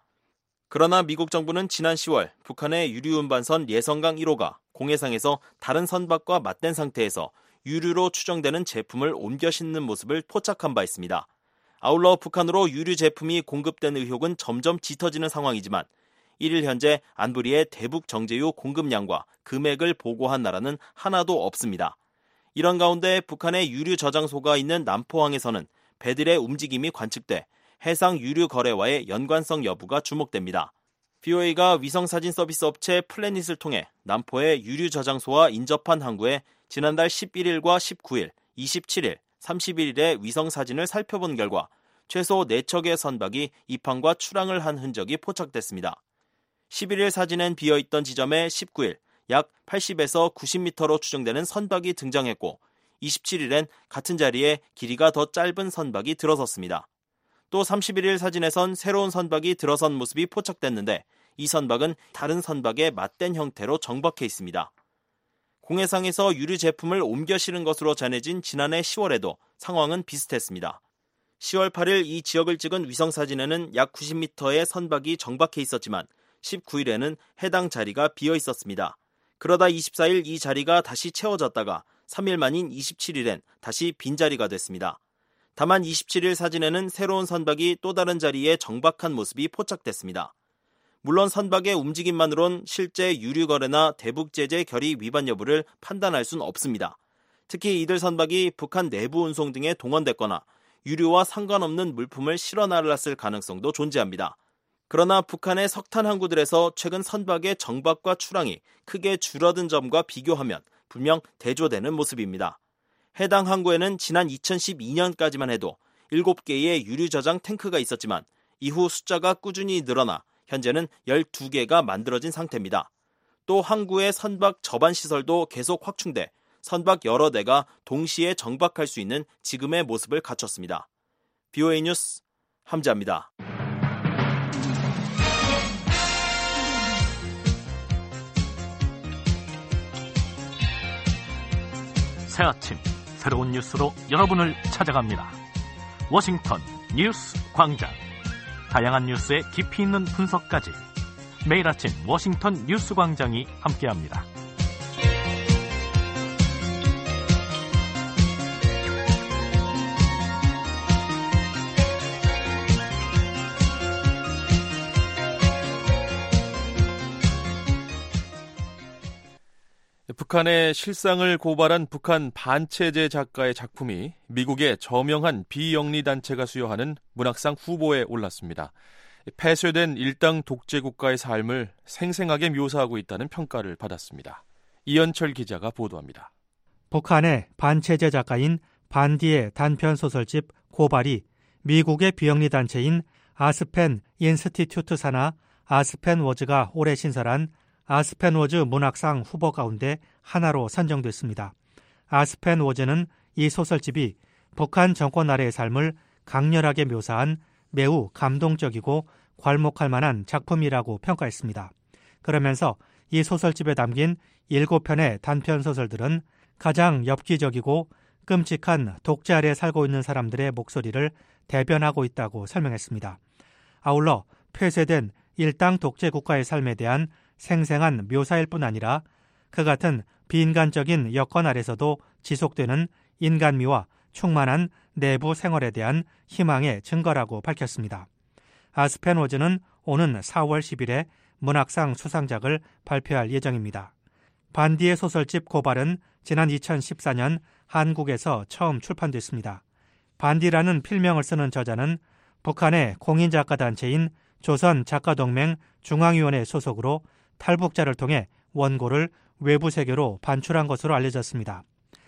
그러나 미국 정부는 지난 시월 북한의 유류운반선 예성강 일호가 공해상에서 다른 선박과 맞댄 상태에서 유류로 추정되는 제품을 옮겨 싣는 모습을 포착한 바 있습니다. 아울러 북한으로 유류 제품이 공급된 의혹은 점점 짙어지는 상황이지만 일일 현재 안보리의 대북 정제유 공급량과 금액을 보고한 나라는 하나도 없습니다. 이런 가운데 북한의 유류 저장소가 있는 남포항에서는 배들의 움직임이 관측돼 해상 유류 거래와의 연관성 여부가 주목됩니다. 비오에이가 위성사진 서비스 업체 플래닛을 통해 남포의 유류 저장소와 인접한 항구에 지난달 십일일과 십구일, 이십칠일, 삼십일일의 위성사진을 살펴본 결과 최소 네 척의 선박이 입항과 출항을 한 흔적이 포착됐습니다. 십일일 사진엔 비어있던 지점에 십구일 약 팔십에서 구십 미터로 추정되는 선박이 등장했고 이십칠일엔 같은 자리에 길이가 더 짧은 선박이 들어섰습니다. 또 삼십일일 사진에선 새로운 선박이 들어선 모습이 포착됐는데 이 선박은 다른 선박에 맞댄 형태로 정박해 있습니다. 공해상에서 유류 제품을 옮겨 실은 것으로 전해진 지난해 시월에도 상황은 비슷했습니다. 시월 팔일 이 지역을 찍은 위성사진에는 약 구십 미터의 선박이 정박해 있었지만 십구일에는 해당 자리가 비어 있었습니다. 그러다 이십사일 이 자리가 다시 채워졌다가 삼일 만인 이십칠일엔 다시 빈자리가 됐습니다. 다만 이십칠일 사진에는 새로운 선박이 또 다른 자리에 정박한 모습이 포착됐습니다. 물론 선박의 움직임만으론 실제 유류 거래나 대북제재 결의 위반 여부를 판단할 수는 없습니다. 특히 이들 선박이 북한 내부 운송 등에 동원됐거나 유류와 상관없는 물품을 실어 날랐을 가능성도 존재합니다. 그러나 북한의 석탄 항구들에서 최근 선박의 정박과 출항이 크게 줄어든 점과 비교하면 분명 대조되는 모습입니다. 해당 항구에는 지난 이천십이년까지만 해도 일곱 개의 유류 저장 탱크가 있었지만 이후 숫자가 꾸준히 늘어나 현재는 열두 개가 만들어진 상태입니다. 또 항구의 선박 저반 시설도 계속 확충돼 선박 여러 대가 동시에 정박할 수 있는 지금의 모습을 갖췄습니다. 비오에이 뉴스 함재합니다. 새 아침 새로운 뉴스로 여러분을 찾아갑니다. 워싱턴 뉴스 광장 다양한 뉴스의 깊이 있는 분석까지 매일 아침 워싱턴 뉴스광장이 함께합니다. 북한의 실상을 고발한 북한 반체제 작가의 작품이 미국의 저명한 비영리단체가 수여하는 문학상 후보에 올랐습니다. 폐쇄된 일당 독재국가의 삶을 생생하게 묘사하고 있다는 평가를 받았습니다. 이현철 기자가 보도합니다. 북한의 반체제 작가인 반디의 단편 소설집 고발이 미국의 비영리단체인 아스펜 인스티튜트 산하 아스펜 워즈가 올해 신설한 아스펜 워즈 문학상 후보 가운데 하나로 선정됐습니다. 아스펜 워즈는 이 소설집이 북한 정권 아래의 삶을 강렬하게 묘사한 매우 감동적이고 괄목할 만한 작품이라고 평가했습니다. 그러면서 이 소설집에 담긴 일곱 편의 단편 소설들은 가장 엽기적이고 끔찍한 독재 아래 살고 있는 사람들의 목소리를 대변하고 있다고 설명했습니다. 아울러 폐쇄된 일당 독재 국가의 삶에 대한 생생한 묘사일 뿐 아니라 그 같은 비인간적인 여건 아래서도 지속되는 인간미와 충만한 내부 생활에 대한 희망의 증거라고 밝혔습니다. 아스펜 워즈는 오는 사월 십일에 문학상 수상작을 발표할 예정입니다. 반디의 소설집 고발은 지난 이천십사 년 한국에서 처음 출판됐습니다. 반디라는 필명을 쓰는 저자는 북한의 공인작가단체인 조선작가동맹 중앙위원회 소속으로 탈북자를 통해 원고를 외부 세계로 반출한 것으로 알려졌습니다.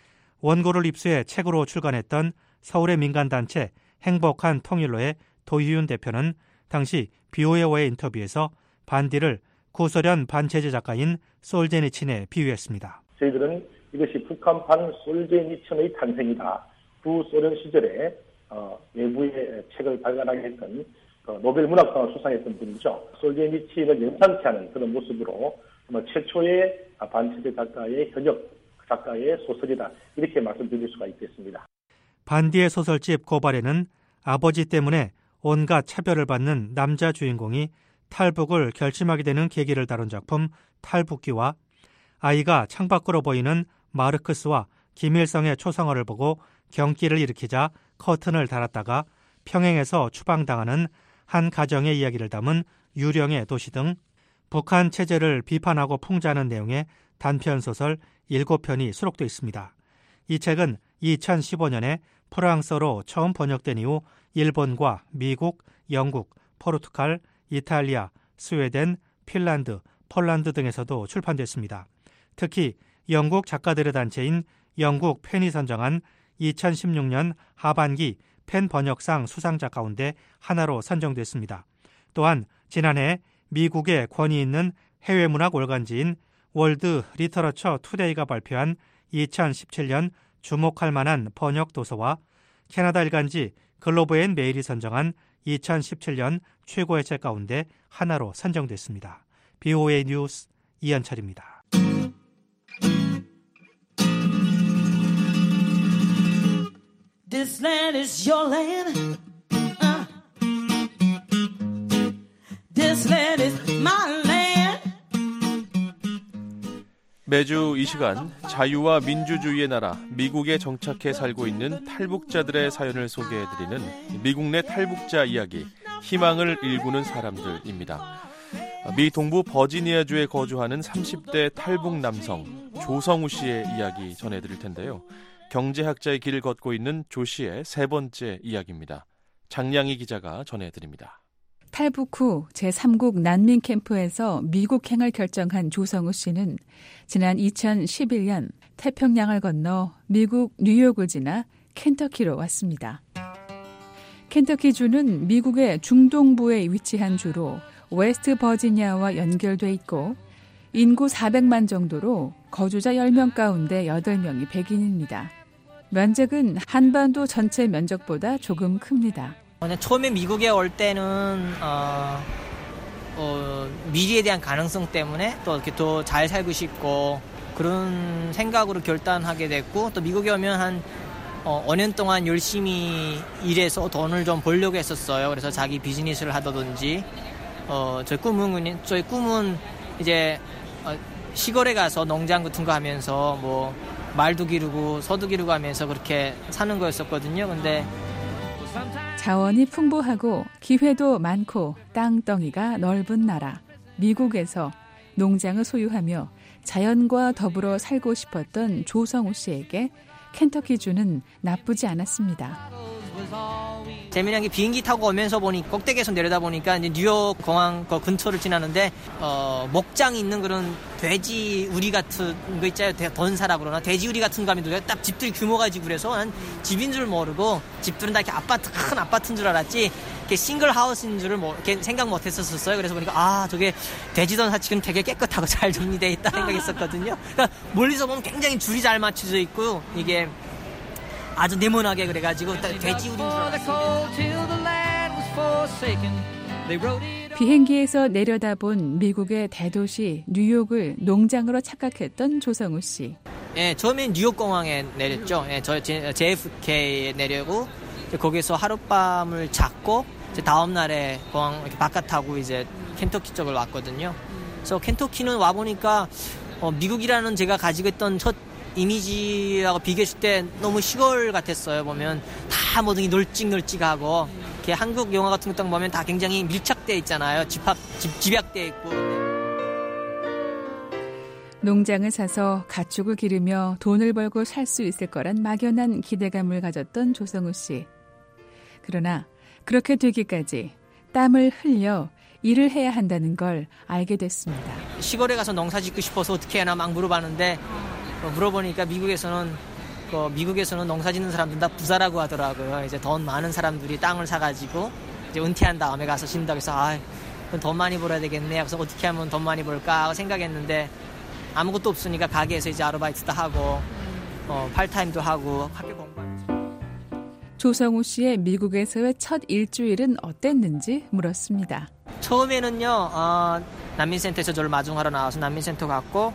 원고를 입수해 책으로 출간했던 서울의 민간단체 행복한 통일로의 도희윤 대표는 당시 비오에와의 인터뷰에서 반디를 구소련 반체제 작가인 솔제니친에 비유했습니다. 저희들은 이것이 북한판 솔제니친의 탄생이다. 구소련 시절에 어, 외부의 책을 발간하게 했던 어, 노벨 문학상을 수상했던 분이죠. 솔제니친을 연상케 하는 그런 모습으로 정말 최초의 반체제 작가의 현역 작가의 소설이다. 이렇게 말씀드릴 수가 있겠습니다. 반디의 소설집 고발에는 아버지 때문에 온갖 차별을 받는 남자 주인공이 탈북을 결심하게 되는 계기를 다룬 작품 탈북기와 아이가 창밖으로 보이는 마르크스와 김일성의 초상화를 보고 경기를 일으키자 커튼을 달았다가 평행에서 추방당하는 한 가정의 이야기를 담은 유령의 도시 등 북한 체제를 비판하고 풍자하는 내용의 단편소설 일곱 편이 수록되어 있습니다. 이 책은 이천십오 년에 프랑스어로 처음 번역된 이후 일본과 미국, 영국, 포르투갈, 이탈리아, 스웨덴, 핀란드, 폴란드 등에서도 출판됐습니다. 특히 영국 작가들의 단체인 영국 펜이 선정한 이천십육 년 하반기 펜 번역상 수상작 가운데 하나로 선정됐습니다. 또한 지난해 미국의 권위 있는 해외문학 월간지인 월드 리터러처 투데이가 발표한 이천십칠 년 주목할 만한 번역 도서와 캐나다 일간지 글로브 앤 메일이 선정한 이천십칠 년 최고의 책 가운데 하나로 선정됐습니다. 비오에이 뉴스 이현철입니다. This land is your land. Uh. This land is my land. 매주 이 시간 자유와 민주주의의 나라 미국에 정착해 살고 있는 탈북자들의 사연을 소개해드리는 미국 내 탈북자 이야기, 희망을 일구는 사람들입니다. 미 동부 버지니아주에 거주하는 삼십 대 탈북 남성 조성우 씨의 이야기 전해드릴 텐데요. 경제학자의 길을 걷고 있는 조 씨의 세 번째 이야기입니다. 장량희 기자가 전해드립니다. 탈북 후 제삼국 난민 캠프에서 미국행을 결정한 조성우 씨는 지난 이천십일 년 태평양을 건너 미국 뉴욕을 지나 켄터키로 왔습니다. 켄터키주는 미국의 중동부에 위치한 주로 웨스트 버지니아와 연결돼 있고 인구 사백만 정도로 거주자 열 명 가운데 여덟 명이 백인입니다. 면적은 한반도 전체 면적보다 조금 큽니다. 처음에 미국에 올 때는 어, 어, 미래에 대한 가능성 때문에 또 이렇게 더 잘 살고 싶고 그런 생각으로 결단하게 됐고 또 미국에 오면 한 어, 오 년 동안 열심히 일해서 돈을 좀 벌려고 했었어요. 그래서 자기 비즈니스를 하다든지, 어, 저희 꿈은, 저희 꿈은 이제, 어, 시골에 가서 농장 같은 거 하면서 뭐, 말도 기르고, 소도 기르고 하면서 그렇게 사는 거였었거든요. 근데, 자원이 풍부하고 기회도 많고 땅덩이가 넓은 나라, 미국에서 농장을 소유하며 자연과 더불어 살고 싶었던 조성우 씨에게 켄터키주는 나쁘지 않았습니다. 재미난 게 비행기 타고 오면서 보니 꼭대기에서 내려다 보니까 이제 뉴욕 공항 그 근처를 지나는데 어, 목장이 있는 그런 돼지 우리 같은 거 있잖아요. 던사라 그러나 돼지 우리 같은 거 하면 딱 집들이 규모가 지고 그래서 난 집인 줄 모르고 집들은 다 이렇게 아파트 큰 아파트인 줄 알았지 이렇게 싱글 하우스인 줄을 뭐 이렇게 생각 못 했었어요. 그래서 보니까 아 저게 돼지 던사 지금 되게 깨끗하고 잘 정리되어 있다 생각했었거든요. 그러니까 멀리서 보면 굉장히 줄이 잘 맞춰져 있고 이게 아주 네모나게 그래가지고 돼지 우린 줄 알았어요. 비행기에서 내려다본 미국의 대도시 뉴욕을 농장으로 착각했던 조성우 씨. 예, 처음엔 뉴욕 공항에 내렸죠. 예, 저 제이에프케이에 내려고 이제 거기서 하룻밤을 잤고 이제 다음 날에 공항 이렇게 바깥 타고 이제 켄터키 쪽을 왔거든요. 그래서 켄터키는 와 보니까 어, 미국이라는 제가 가지고 있던 첫 이미지하고 비교했을 때 너무 시골 같았어요. 보면 다 모든 게 널찍널찍하고 이렇게 한국 영화 같은 것도 보면 다 굉장히 밀착되어 있잖아요. 집합, 집, 집약되어 있고. 농장을 사서 가축을 기르며 돈을 벌고 살 수 있을 거란 막연한 기대감을 가졌던 조성우 씨. 그러나 그렇게 되기까지 땀을 흘려 일을 해야 한다는 걸 알게 됐습니다. 시골에 가서 농사 짓고 싶어서 어떻게 하나 막 물어봤는데 물어보니까 미국에서는 그 미국에서는 농사 짓는 사람들 다 부자라고 하더라고요. 이제 돈 많은 사람들이 땅을 사가지고 이제 은퇴한 다음에 가서 짓는다고 해서 아, 돈 많이 벌어야 되겠네. 그래서 어떻게 하면 돈 많이 벌까 하고 생각했는데 아무것도 없으니까 가게에서 이제 아르바이트도 하고 어, 팔타임도 하고 학교 공부하면서. 조성우 씨의 미국에서의 첫 일주일은 어땠는지 물었습니다. 처음에는요, 어, 난민센터에서 저를 마중하러 나와서 난민센터 갔고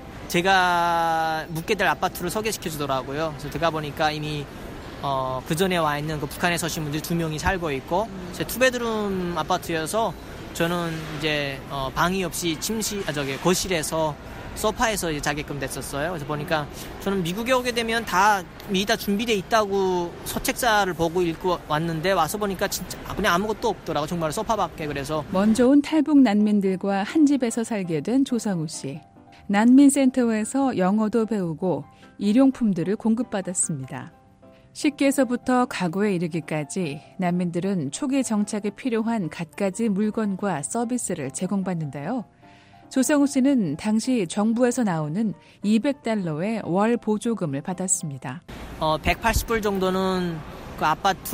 제가 묵게 될 아파트를 소개시켜 주더라고요. 그래서 들어가 보니까 이미 어, 그 전에 와 있는 그 북한에서 오신 분들이 두 명이 살고 있고 제 투베드룸 아파트여서 저는 이제 어, 방이 없이 침실, 아 저기 거실에서 소파에서 이제 자게끔 됐었어요. 그래서 보니까 저는 미국에 오게 되면 다 미리 다 준비돼 있다고 소책자를 보고 읽고 왔는데 와서 보니까 진짜 그냥 아무것도 없더라고. 정말 소파밖에. 그래서 먼저 온 탈북 난민들과 한 집에서 살게 된 조성우 씨. 난민센터에서 영어도 배우고 일용품들을 공급받았습니다. 식기에서부터 가구에 이르기까지 난민들은 초기 정착에 필요한 갖가지 물건과 서비스를 제공받는데요. 조성우 씨는 당시 정부에서 나오는 이백 달러의 월 보조금을 받았습니다. 어, 백팔십 불 정도는 그 아파트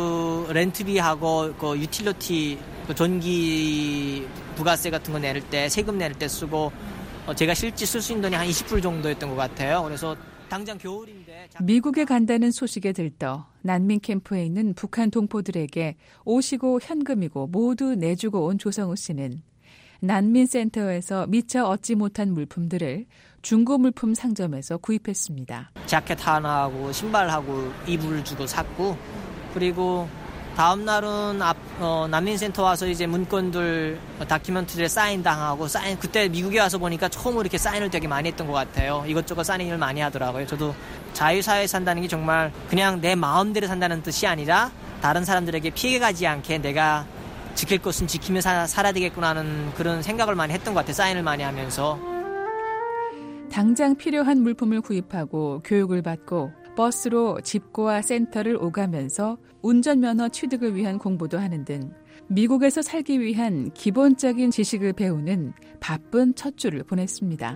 렌트비하고 그 유틸리티 그 전기 부가세 같은 거 내릴 때 세금 내릴 때 쓰고 어, 제가 실제 쓸 수 있는 돈이 한 이십 불 정도였던 것 같아요. 그래서 당장 겨울인데 미국에 간다는 소식에 들떠 난민 캠프에 있는 북한 동포들에게 옷이고 현금이고 모두 내주고 온 조성우 씨는 난민센터에서 미처 얻지 못한 물품들을 중고 물품 상점에서 구입했습니다. 자켓 하나하고 신발하고 이불 주고 샀고 그리고 다음 날은 앞, 어, 난민센터 와서 이제 문건들 다큐멘터리에 사인 당하고 사인 그때 미국에 와서 보니까 처음으로 이렇게 사인을 되게 많이 했던 것 같아요. 이것저것 사인을 많이 하더라고요. 저도 자유사회에 산다는 게 정말 그냥 내 마음대로 산다는 뜻이 아니라 다른 사람들에게 피해가지 않게 내가 지킬 것은 지키며 사, 살아야 되겠구나 하는 그런 생각을 많이 했던 것 같아요. 사인을 많이 하면서. 당장 필요한 물품을 구입하고 교육을 받고 버스로 집고와 센터를 오가면서 운전면허 취득을 위한 공부도 하는 등 미국에서 살기 위한 기본적인 지식을 배우는 바쁜 첫 주를 보냈습니다.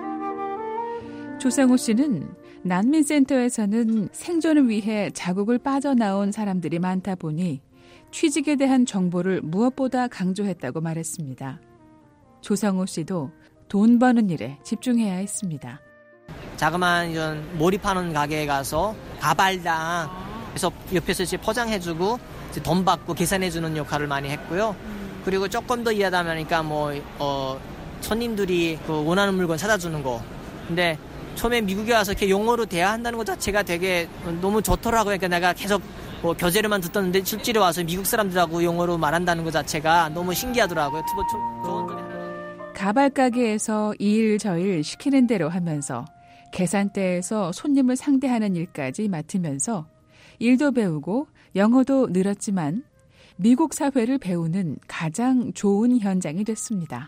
조성우 씨는 난민센터에서는 생존을 위해 자국을 빠져나온 사람들이 많다 보니 취직에 대한 정보를 무엇보다 강조했다고 말했습니다. 조성우 씨도 돈 버는 일에 집중해야 했습니다. 자그마한 이런 몰입하는 가게에 가서 가발당 그래서 옆에서 이제 포장해주고 이제 돈 받고 계산해주는 역할을 많이 했고요. 그리고 조금 더 이해하다 보니까 뭐 어, 손님들이 그 원하는 물건 찾아주는 거. 근데 처음에 미국에 와서 이렇게 영어로 대화한다는 것 자체가 되게 너무 좋더라고요. 그러니까 내가 계속 뭐 교재로만 듣었는데 실제로 와서 미국 사람들하고 영어로 말한다는 것 자체가 너무 신기하더라고요. 투보 좋은 거네. 가발 가게에서 이일 저일 시키는 대로 하면서 계산대에서 손님을 상대하는 일까지 맡으면서 일도 배우고 영어도 늘었지만 미국 사회를 배우는 가장 좋은 현장이 됐습니다.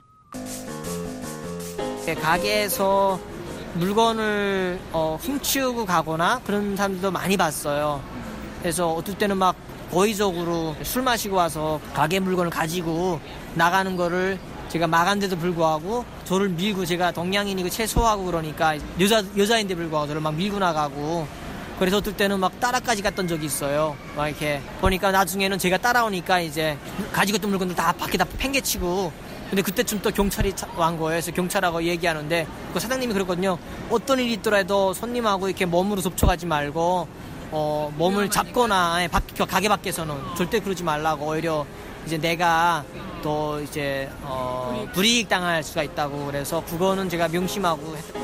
가게에서 물건을 어, 훔치고 가거나 그런 사람들도 많이 봤어요. 그래서 어떨 때는 막 고의적으로 술 마시고 와서 가게 물건을 가지고 나가는 거를 제가 막았는데도 불구하고 저를 밀고, 제가 동양인이고 채소하고 그러니까 여자, 여자인데 불구하고 저를 막 밀고 나가고, 그래서 어떨 때는 막 따라까지 갔던 적이 있어요. 막 이렇게 보니까 나중에는 제가 따라오니까 이제 가지고 있던 물건들 다 밖에다 팽개치고, 근데 그때쯤 또 경찰이 온 거예요. 그래서 경찰하고 얘기하는데 그 사장님이 그랬거든요. 어떤 일이 있더라도 손님하고 이렇게 몸으로 접촉하지 말고 어, 몸을 잡거나 가게 밖에서는 절대 그러지 말라고, 오히려 이제 내가 또 이제 어, 불이익 당할 수가 있다고, 그래서 그거는 제가 명심하고 했...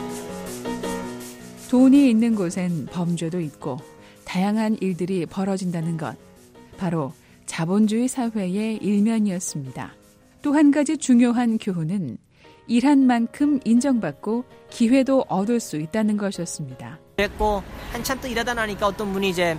돈이 있는 곳엔 범죄도 있고 다양한 일들이 벌어진다는 것, 바로 자본주의 사회의 일면이었습니다. 또 한 가지 중요한 교훈은 일한 만큼 인정받고 기회도 얻을 수 있다는 것이었습니다. 그랬고 한참 또 일하다 나니까 어떤 분이 이제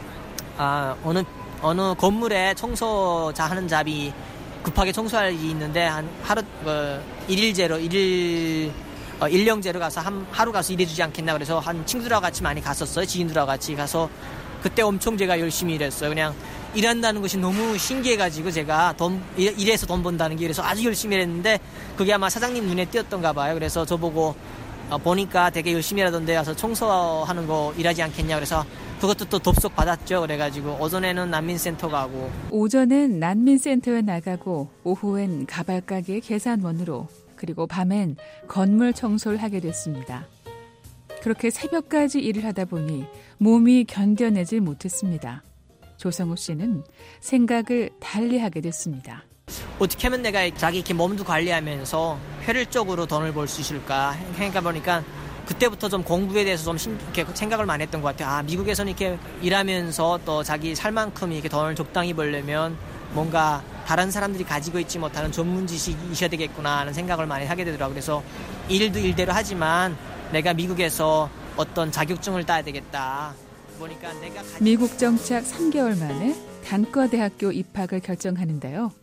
아, 어느 어느 건물에 청소자 하는 잡이 급하게 청소할 일이 있는데 한 하루 어, 일일제로 일일 어, 일령제로 가서 한 하루 가서 일해주지 않겠나, 그래서 한 친구들하고 같이 많이 갔었어요. 지인들하고 같이 가서 그때 엄청 제가 열심히 일했어요. 그냥 일한다는 것이 너무 신기해가지고 제가 돈 일해서 돈 번다는 게, 그래서 아주 열심히 일했는데 그게 아마 사장님 눈에 띄었던가 봐요. 그래서 저보고 어, 보니까 되게 열심히 일하던데 와서 청소하는 거 일하지 않겠냐, 그래서 그것도 또 덥석 받았죠. 그래가지고 오전에는 난민센터 가고, 오전엔 난민센터에 나가고 오후엔 가발가게 계산원으로, 그리고 밤엔 건물 청소를 하게 됐습니다. 그렇게 새벽까지 일을 하다 보니 몸이 견뎌내질 못했습니다. 조성우 씨는 생각을 달리하게 됐습니다. 어떻게 하면 내가 자기 이렇게 몸도 관리하면서 효율적으로 돈을 벌 수 있을까 생각해 보니까 그때부터 좀 공부에 대해서 좀 신, 이렇게 생각을 많이 했던 것 같아요. 아, 미국에서는 이렇게 일하면서 또 자기 살 만큼 이렇게 돈을 적당히 벌려면 뭔가 다른 사람들이 가지고 있지 못하는 전문 지식이 있어야 되겠구나 하는 생각을 많이 하게 되더라고요. 그래서 일도 일대로 하지만 내가 미국에서 어떤 자격증을 따야 되겠다. 보니까 내가 가지고... 미국 정착 삼 개월 만에 단과대학교 입학을 결정하는데요.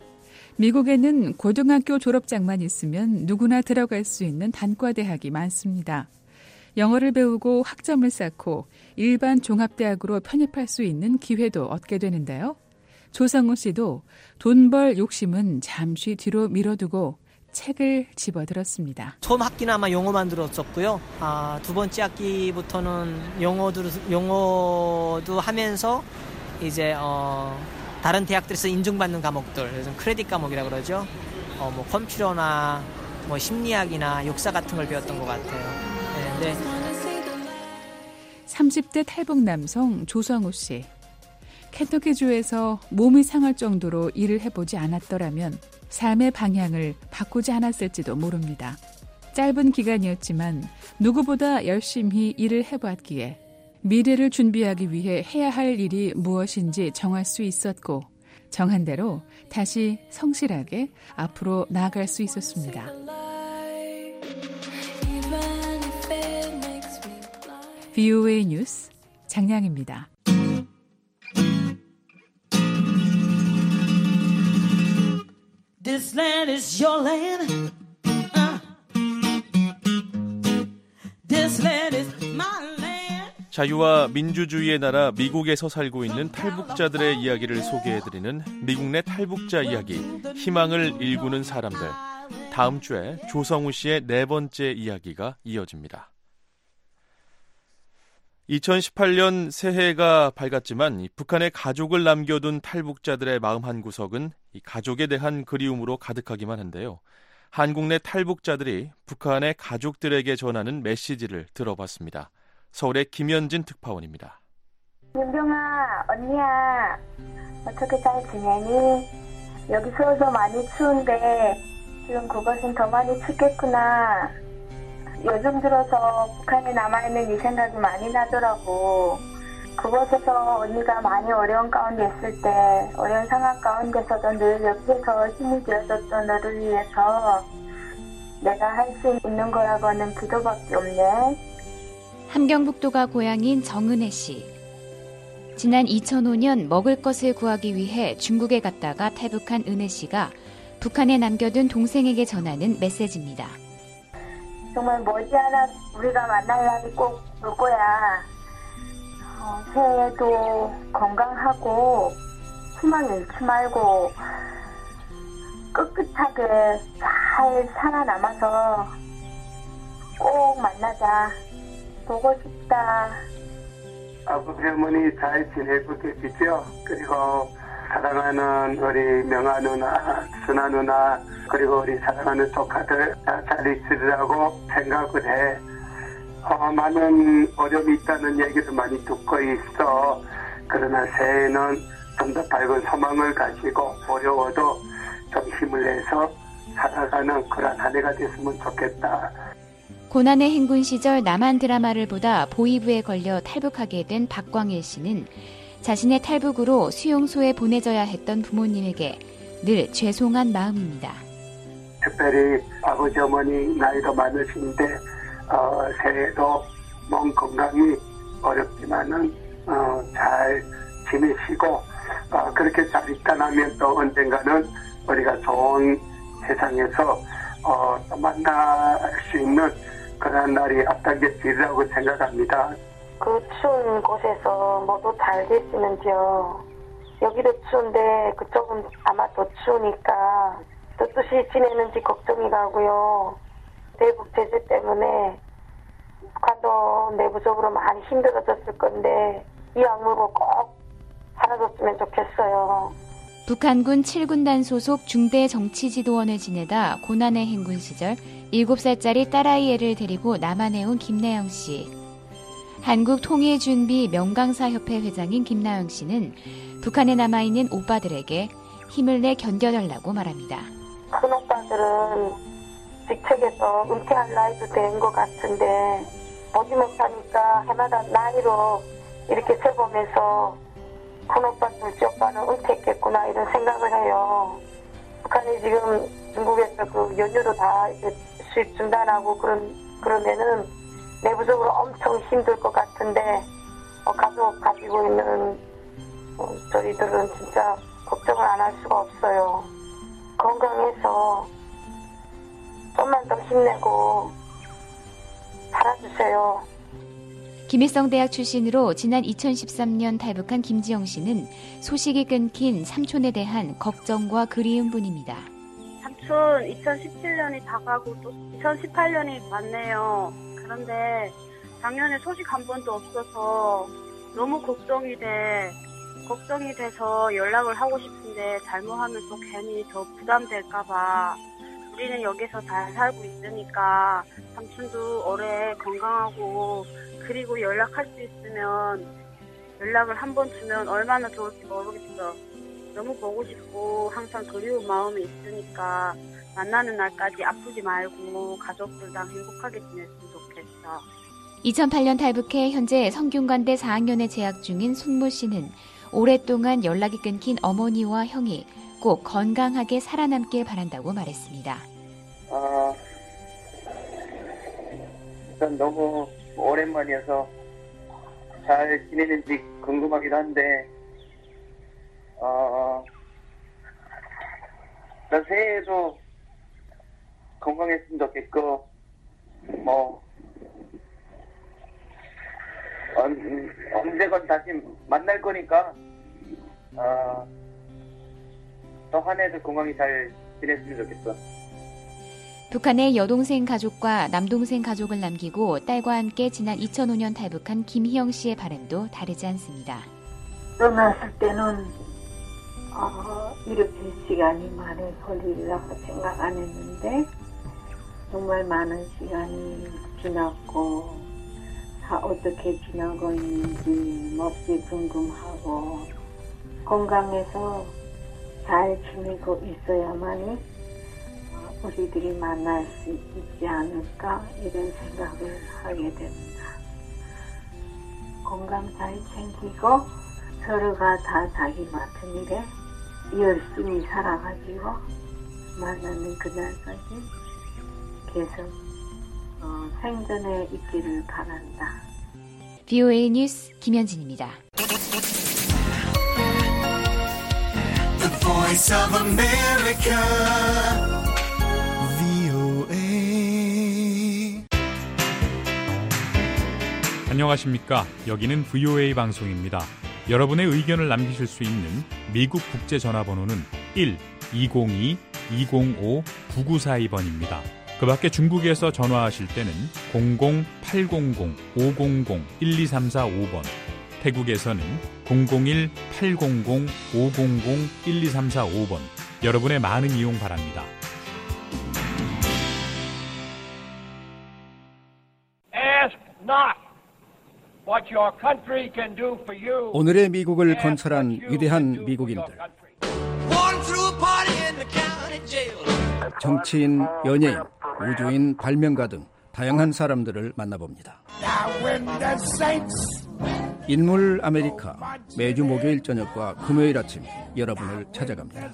미국에는 고등학교 졸업장만 있으면 누구나 들어갈 수 있는 단과대학이 많습니다. 영어를 배우고 학점을 쌓고 일반 종합대학으로 편입할 수 있는 기회도 얻게 되는데요. 조성우 씨도 돈 벌 욕심은 잠시 뒤로 미뤄두고 책을 집어들었습니다. 처음 학기는 아마 영어만 들었었고요. 아, 두 번째 학기부터는 영어도, 영어도 하면서 이제 어, 다른 대학들에서 인정받는 과목들, 그래서 크레딧 과목이라고 그러죠. 어, 뭐 컴퓨터나 뭐 심리학이나 역사 같은 걸 배웠던 것 같아요. 네, 네. 삼십 대 탈북 남성 조성우 씨. 켄터키주에서 몸이 상할 정도로 일을 해보지 않았더라면 삶의 방향을 바꾸지 않았을지도 모릅니다. 짧은 기간이었지만 누구보다 열심히 일을 해봤기에 미래를 준비하기 위해 해야 할 일이 무엇인지 정할 수 있었고, 정한 대로 다시 성실하게 앞으로 나아갈 수 있었습니다. 브이오에이 뉴스 장량입니다. This land is your land. Uh. This land is my land. 자유와 민주주의의 나라 미국에서 살고 있는 탈북자들의 이야기를 소개해드리는 미국 내 탈북자 이야기, 희망을 일구는 사람들. 다음 주에 조성우 씨의 네 번째 이야기가 이어집니다. 이천십팔 년 새해가 밝았지만 북한에 가족을 남겨둔 탈북자들의 마음 한구석은 이 가족에 대한 그리움으로 가득하기만 한데요. 한국 내 탈북자들이 북한의 가족들에게 전하는 메시지를 들어봤습니다. 서울의 김현진 특파원입니다. 윤병아, 언니야, 어떻게 잘 지내니? 여기 서울도 많이 추운데 지금 그것은 더 많이 춥겠구나. 요즘 들어서 북한에 남아있는 이 생각이 많이 나더라고. 그곳에서 언니가 많이 어려운 가운데 있을 때 어려운 상황 가운데서도 늘 옆에서 힘이 되어줬던 너를 위해서 내가 할 수 있는 거라고는 기도밖에 없네. 함경북도가 고향인 정은혜 씨. 지난 이천오 년 먹을 것을 구하기 위해 중국에 갔다가 탈북한 은혜 씨가 북한에 남겨둔 동생에게 전하는 메시지입니다. 정말 머지않아 우리가 만날 날이 꼭 올 거야. 어, 새해에도 건강하고 희망 잃지 말고 꿋꿋하게 잘 살아남아서 꼭 만나자. 보고 싶다. 아버지 어머니 잘 지내고 계시죠? 그리고 사랑하는 우리 명아 누나, 순아 누나, 그리고 우리 사랑하는 조카들 잘 있으리라고 생각을 해. 어, 많은 어려움이 있다는 얘기도 많이 듣고 있어. 그러나 새해는 좀 더 밝은 소망을 가지고 어려워도 좀 힘을 내서 살아가는 그런 한 해가 됐으면 좋겠다. 고난의 행군 시절 남한 드라마를 보다 보이부에 걸려 탈북하게 된 박광일 씨는 자신의 탈북으로 수용소에 보내져야 했던 부모님에게 늘 죄송한 마음입니다. 특별히 아버지 어머니 나이도 많으신데 어, 새해도 몸 건강이 어렵지만은 어, 잘 지내시고 어, 그렇게 잘 있다면 또 언젠가는 우리가 좋은 세상에서 어, 또 만날 수 있는 그런 날이 앞당겨지리라고 생각합니다. 그 추운 곳에서 모두 잘 계시는지요? 여기도 추운데 그쪽은 아마 더 추우니까 뜻이 지내는지 걱정이 가고요. 대북 제재 때문에 북한도 내부적으로 많이 힘들어졌을 건데 이 악물고 꼭 사라졌으면 좋겠어요. 북한군 칠 군단 소속 중대 정치지도원을 지내다 고난의 행군 시절 일곱 살짜리 딸아이 애를 데리고 남한에 온 김나영 씨. 한국통일준비 명강사협회 회장인 김나영 씨는 북한에 남아있는 오빠들에게 힘을 내 견뎌달라고 말합니다. 큰 오빠들은 직책에서 은퇴할 나이도 된 것 같은데 보지 못하니까 해마다 나이로 이렇게 세보면서 큰 오빠, 둘째 오빠는 은퇴했겠구나 이런 생각을 해요. 북한이 지금 중국에서 그 연료로 다 이제 수입 중단하고 그런 그러면은 내부적으로 엄청 힘들 것 같은데 어, 가족 가지고 있는 어, 저희들은 진짜 걱정을 안 할 수가 없어요. 건강해서 좀만 더 힘내고 살아주세요. 김일성 대학 출신으로 지난 이천십삼 년 탈북한 김지영 씨는 소식이 끊긴 삼촌에 대한 걱정과 그리움뿐입니다. 삼촌 이천십칠 년이 다가고 또 이천십팔 년이 왔네요. 그런데 작년에 소식 한 번도 없어서 너무 걱정이 돼. 걱정이 돼서 연락을 하고 싶은데 잘못하면 또 괜히 더 부담될까봐. 우리는 여기서 잘 살고 있으니까 삼촌도 올해 건강하고 그리고 연락할 수 있으면 연락을 한 번 주면 얼마나 좋을지 모르겠어. 너무 보고 싶고 항상 그리운 마음이 있으니까 만나는 날까지 아프지 말고 가족들랑 행복하게 지냈으면 좋겠어. 이천팔 년 탈북해 현재 성균관대 사 학년에 재학 중인 손모 씨는 오랫동안 연락이 끊긴 어머니와 형이 꼭 건강하게 살아남길 바란다고 말했습니다. 어, 일단 너무 오랜만이어서 잘 지내는지 궁금하기도 한데 어, 일단 새해에도 건강했으면 좋겠고 뭐 언, 언제건 다시 만날 거니까 어, 또 한 해도 건강히 잘 지냈으면 좋겠어. 북한의 여동생 가족과 남동생 가족을 남기고 딸과 함께 지난 이천오 년 탈북한 김희영 씨의 바람도 다르지 않습니다. 떠났을 때는 어, 이렇게 시간이 많이 걸리리라고 생각 안 했는데 정말 많은 시간이 지났고 다 어떻게 지나고 있는지 몹시 궁금하고 건강해서 잘 지내고 있어야만이 우리들이 만날 수 있지 않을까 이런 생각을 하게 됩니다. 건강 잘 챙기고 서로가 다 자기 맡은 일에 열심히 살아가지고 만나는 그날까지 계속 어, 생존해 있기를 바란다. 비오에이 뉴스 김현진입니다. The Voice of America, 브이오에이. 안녕하십니까. 여기는 브이오에이 방송입니다. 여러분의 의견을 남기실 수 있는 미국 국제전화번호는 일 이공이 이공오 구구사이 번입니다. 그 밖에 중국에서 전화하실 때는 공공 팔공공 오공공 일이삼사오 번, 태국에서는 공공일 팔공공 오공공 일이삼사오 번, 여러분의 많은 이용 바랍니다. Ask not what your country can do for you. 오늘의 미국을 건설한 위대한 미국인들, 정치인, 연예인, 우주인, 발명가 등 다양한 사람들을 만나봅니다. 인물 아메리카, 매주 목요일 저녁과 금요일 아침 여러분을 찾아갑니다.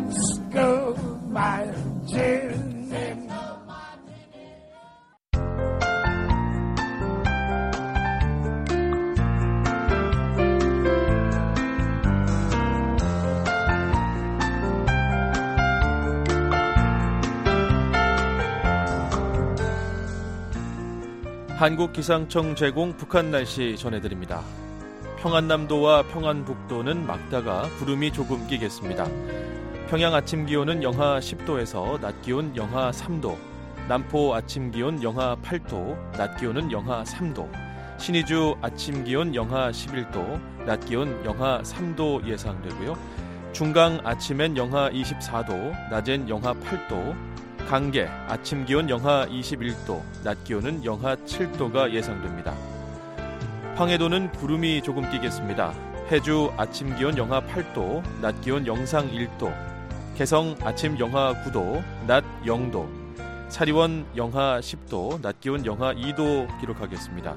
한국기상청 제공 북한 날씨 전해드립니다. 평안남도와 평안북도는 막다가 구름이 조금 끼겠습니다. 평양 아침 기온은 영하 십 도에서 낮 기온 영하 삼 도, 남포 아침 기온 영하 팔 도, 낮 기온은 영하 삼 도, 신의주 아침 기온 영하 십일 도, 낮 기온 영하 삼 도 예상되고요. 중강 아침엔 영하 이십사 도, 낮엔 영하 팔 도, 강계 아침 기온 영하 이십일 도, 낮 기온은 영하 칠 도가 예상됩니다. 황해도는 구름이 조금 끼겠습니다. 해주 아침 기온 영하 팔 도, 낮 기온 영상 일 도, 개성 아침 영하 구 도, 낮 영 도, 사리원 영하 십 도, 낮 기온 영하 이 도 기록하겠습니다.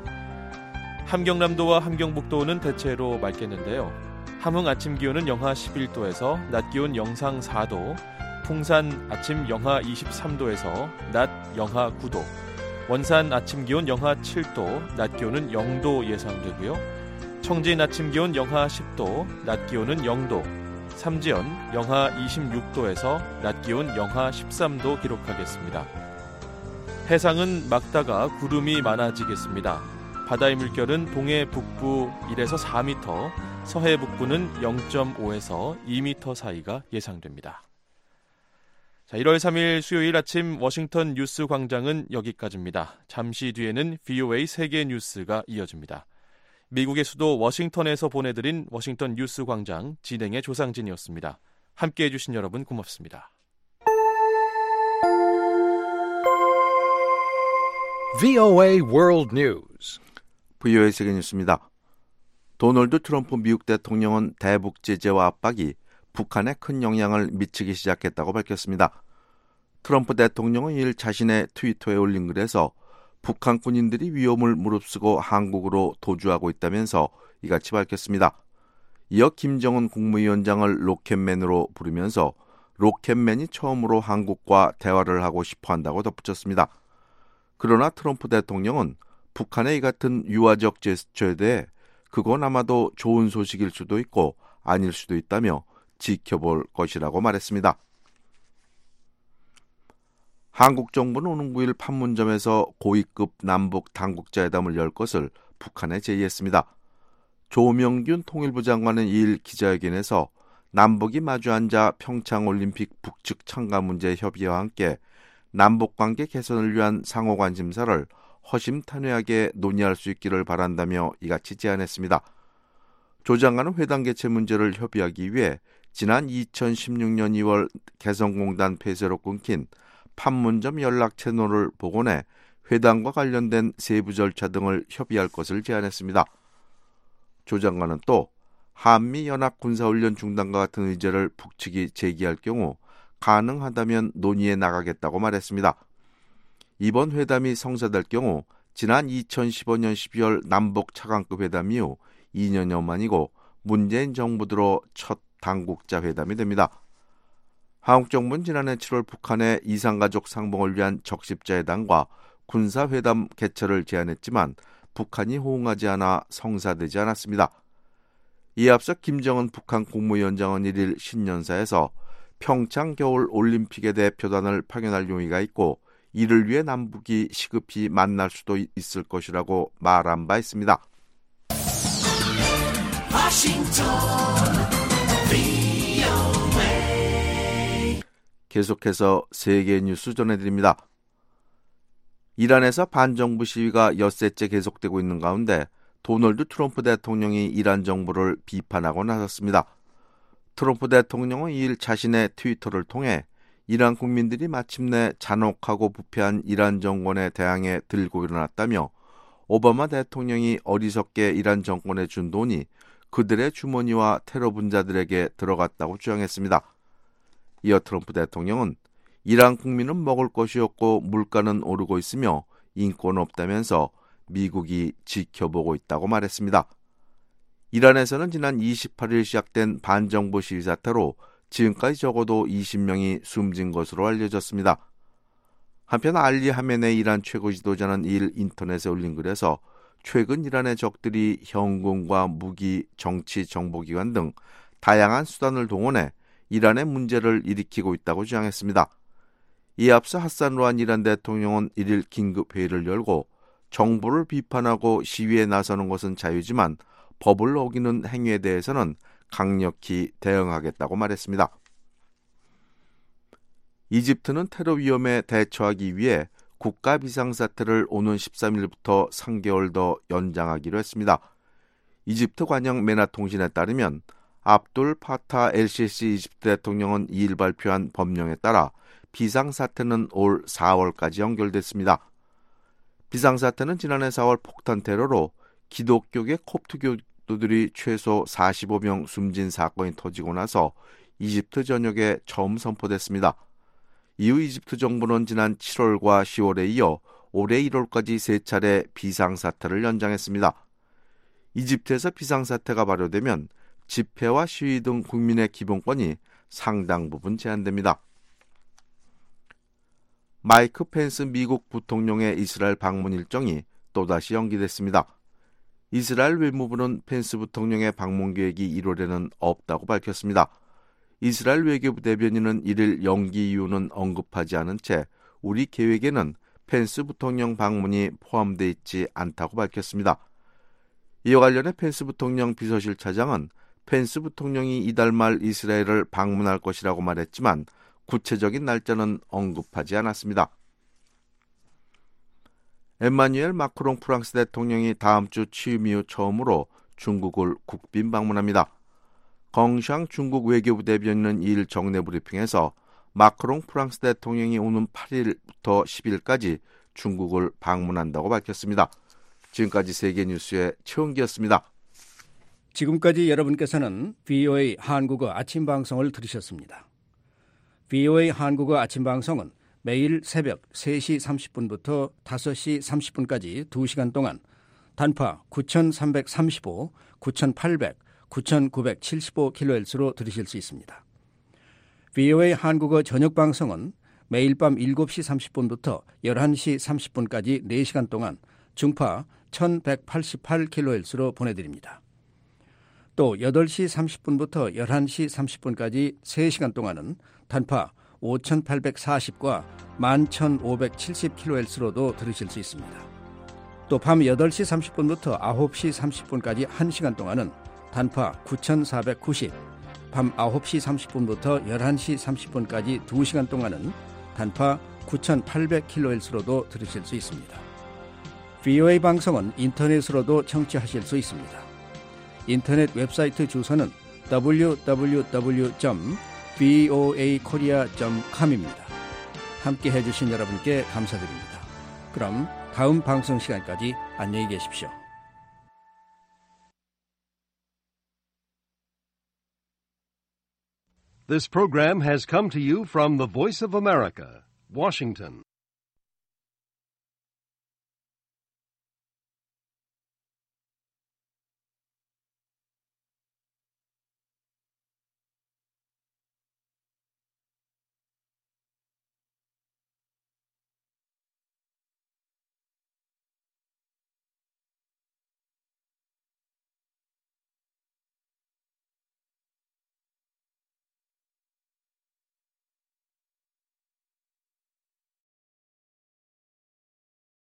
함경남도와 함경북도는 대체로 맑겠는데요. 함흥 아침 기온은 영하 십일 도에서 낮 기온 영상 사 도, 풍산 아침 영하 이십삼 도에서 낮 영하 구 도, 원산 아침 기온 영하 칠 도, 낮 기온은 영 도 예상되고요. 청진 아침 기온 영하 십 도, 낮 기온은 영 도, 삼지연 영하 이십육 도에서 낮 기온 영하 십삼 도 기록하겠습니다. 해상은 막다가 구름이 많아지겠습니다. 바다의 물결은 동해 북부 일에서 사 미터, 서해 북부는 영 점 오에서 이 미터 사이가 예상됩니다. 자, 일월 삼일 수요일 아침 워싱턴 뉴스 광장은 여기까지입니다. 잠시 뒤에는 브이오에이 세계 뉴스가 이어집니다. 미국의 수도 워싱턴에서 보내드린 워싱턴 뉴스 광장 진행의 조상진이었습니다. 함께해 주신 여러분 고맙습니다. 브이오에이 World News. 브이오에이 세계 뉴스입니다. 도널드 트럼프 미국 대통령은 대북 제재와 압박이 북한에 큰 영향을 미치기 시작했다고 밝혔습니다. 트럼프 대통령은 이일 자신의 트위터에 올린 글에서 북한 군인들이 위험을 무릅쓰고 한국으로 도주하고 있다면서 이같이 밝혔습니다. 이어 김정은 국무위원장을 로켓맨으로 부르면서 로켓맨이 처음으로 한국과 대화를 하고 싶어한다고 덧붙였습니다. 그러나 트럼프 대통령은 북한의 이 같은 유화적 제스처에 대해 그건 아마도 좋은 소식일 수도 있고 아닐 수도 있다며 지켜볼 것이라고 말했습니다. 한국 정부는 오는 구일 판문점에서 고위급 남북 당국자회담을 열 것을 북한에 제의했습니다. 조명균 통일부 장관은 이일 기자회견에서 남북이 마주 앉아 평창올림픽 북측 참가 문제 협의와 함께 남북관계 개선을 위한 상호관심사를 허심탄회하게 논의할 수 있기를 바란다며 이같이 제안했습니다. 조 장관은 회담 개최 문제를 협의하기 위해 지난 이천십육년 이월 개성공단 폐쇄로 끊긴 판문점 연락 채널을 복원해 회담과 관련된 세부 절차 등을 협의할 것을 제안했습니다. 조 장관은 또 한미 연합 군사훈련 중단과 같은 의제를 북측이 제기할 경우 가능하다면 논의해 나가겠다고 말했습니다. 이번 회담이 성사될 경우 지난 이천십오 년 십이월 남북 차관급 회담 이후 이 년여 만이고 문재인 정부 들어 첫 당국자 회담이 됩니다. 한국 정부는 지난해 칠월 북한의 이산가족 상봉을 위한 적십자회담과 군사회담 개최를 제안했지만 북한이 호응하지 않아 성사되지 않았습니다. 이에 앞서 김정은 북한 국무위원장은 일 일 신년사에서 평창 겨울 올림픽에 대해 표단을 파견할 용의가 있고 이를 위해 남북이 시급히 만날 수도 있을 것이라고 말한 바 있습니다. 계속해서 세계 뉴스 전해드립니다. 이란에서 반정부 시위가 엿새째 계속되고 있는 가운데 도널드 트럼프 대통령이 이란 정부를 비판하고 나섰습니다. 트럼프 대통령은 이 일 자신의 트위터를 통해 이란 국민들이 마침내 잔혹하고 부패한 이란 정권에 대항해 들고 일어났다며 오바마 대통령이 어리석게 이란 정권에 준 돈이 그들의 주머니와 테러 분자들에게 들어갔다고 주장했습니다. 이어 트럼프 대통령은 이란 국민은 먹을 것이 없고 물가는 오르고 있으며 인권 없다면서 미국이 지켜보고 있다고 말했습니다. 이란에서는 지난 이십팔 일 시작된 반정부 시위 사태로 지금까지 적어도 이십 명이 숨진 것으로 알려졌습니다. 한편 알리 하메네이 이란 최고 지도자는 이 일 인터넷에 올린 글에서 최근 이란의 적들이 현군과 무기, 정치, 정보기관 등 다양한 수단을 동원해 이란의 문제를 일으키고 있다고 주장했습니다. 이에 앞서 하산 루하니 이란 대통령은 일 일 긴급 회의를 열고 정부를 비판하고 시위에 나서는 것은 자유지만 법을 어기는 행위에 대해서는 강력히 대응하겠다고 말했습니다. 이집트는 테러 위험에 대처하기 위해 국가 비상사태를 오는 십삼 일부터 삼 개월 더 연장하기로 했습니다. 이집트 관영 메나통신에 따르면 압둘 파타 엘시시 이집트 대통령은 이 일 발표한 법령에 따라 비상사태는 올 사월까지 연결됐습니다. 비상사태는 지난해 사월 폭탄 테러로 기독교계 콥트 교도들이 최소 사십오 명 숨진 사건이 터지고 나서 이집트 전역에 처음 선포됐습니다. 이후 이집트 정부는 지난 칠월과 시월에 이어 올해 일월까지 세 차례 비상사태를 연장했습니다. 이집트에서 비상사태가 발효되면 집회와 시위 등 국민의 기본권이 상당 부분 제한됩니다. 마이크 펜스 미국 부통령의 이스라엘 방문 일정이 또다시 연기됐습니다. 이스라엘 외무부는 펜스 부통령의 방문 계획이 일월에는 없다고 밝혔습니다. 이스라엘 외교부 대변인은 일 일 연기 이유는 언급하지 않은 채 우리 계획에는 펜스 부통령 방문이 포함되어 있지 않다고 밝혔습니다. 이와 관련해 펜스 부통령 비서실 차장은 펜스 부통령이 이달 말 이스라엘을 방문할 것이라고 말했지만 구체적인 날짜는 언급하지 않았습니다. 엠마뉴엘 마크롱 프랑스 대통령이 다음 주 취임 이후 처음으로 중국을 국빈 방문합니다. 껑샹 중국 외교부 대변인은 이 일 정례 브리핑에서 마크롱 프랑스 대통령이 오는 팔 일부터 십 일까지 중국을 방문한다고 밝혔습니다. 지금까지 세계뉴스의 최원기였습니다. 지금까지 여러분께서는 브이오에이 한국어 아침 방송을 들으셨습니다. 브이오에이 한국어 아침 방송은 매일 새벽 세 시 삼십 분부터 다섯 시 삼십 분까지 두 시간 동안 단파 구천삼백삼십오, 구천팔백, 구천구백칠십오 킬로헤르츠로 들으실 수 있습니다. 브이오에이 한국어 저녁 방송은 매일 밤 일곱 시 삼십 분부터 열한 시 삼십 분까지 네 시간 동안 중파 천백팔십팔 킬로헤르츠로 보내드립니다. 또 여덟 시 삼십 분부터 열한 시 삼십 분까지 세 시간 동안은 단파 오천팔백사십과 만 천오백칠십 킬로헤르츠로도 들으실 수 있습니다. 또 밤 여덟 시 삼십 분부터 아홉 시 삼십 분까지 한 시간 동안은 단파 구천사백구십, 밤 아홉 시 삼십 분부터 열한 시 삼십 분까지 두 시간 동안은 단파 구천팔백 킬로헤르츠로도 들으실 수 있습니다. 브이오에이 방송은 인터넷으로도 청취하실 수 있습니다. 인터넷 웹사이트 주소는 더블유 더블유 더블유 점 브이오에이 코리아 점 컴입니다. 함께 해주신 여러분께 감사드립니다. 그럼 다음 방송 시간까지 안녕히 계십시오. This program has come to you from the Voice of America, Washington.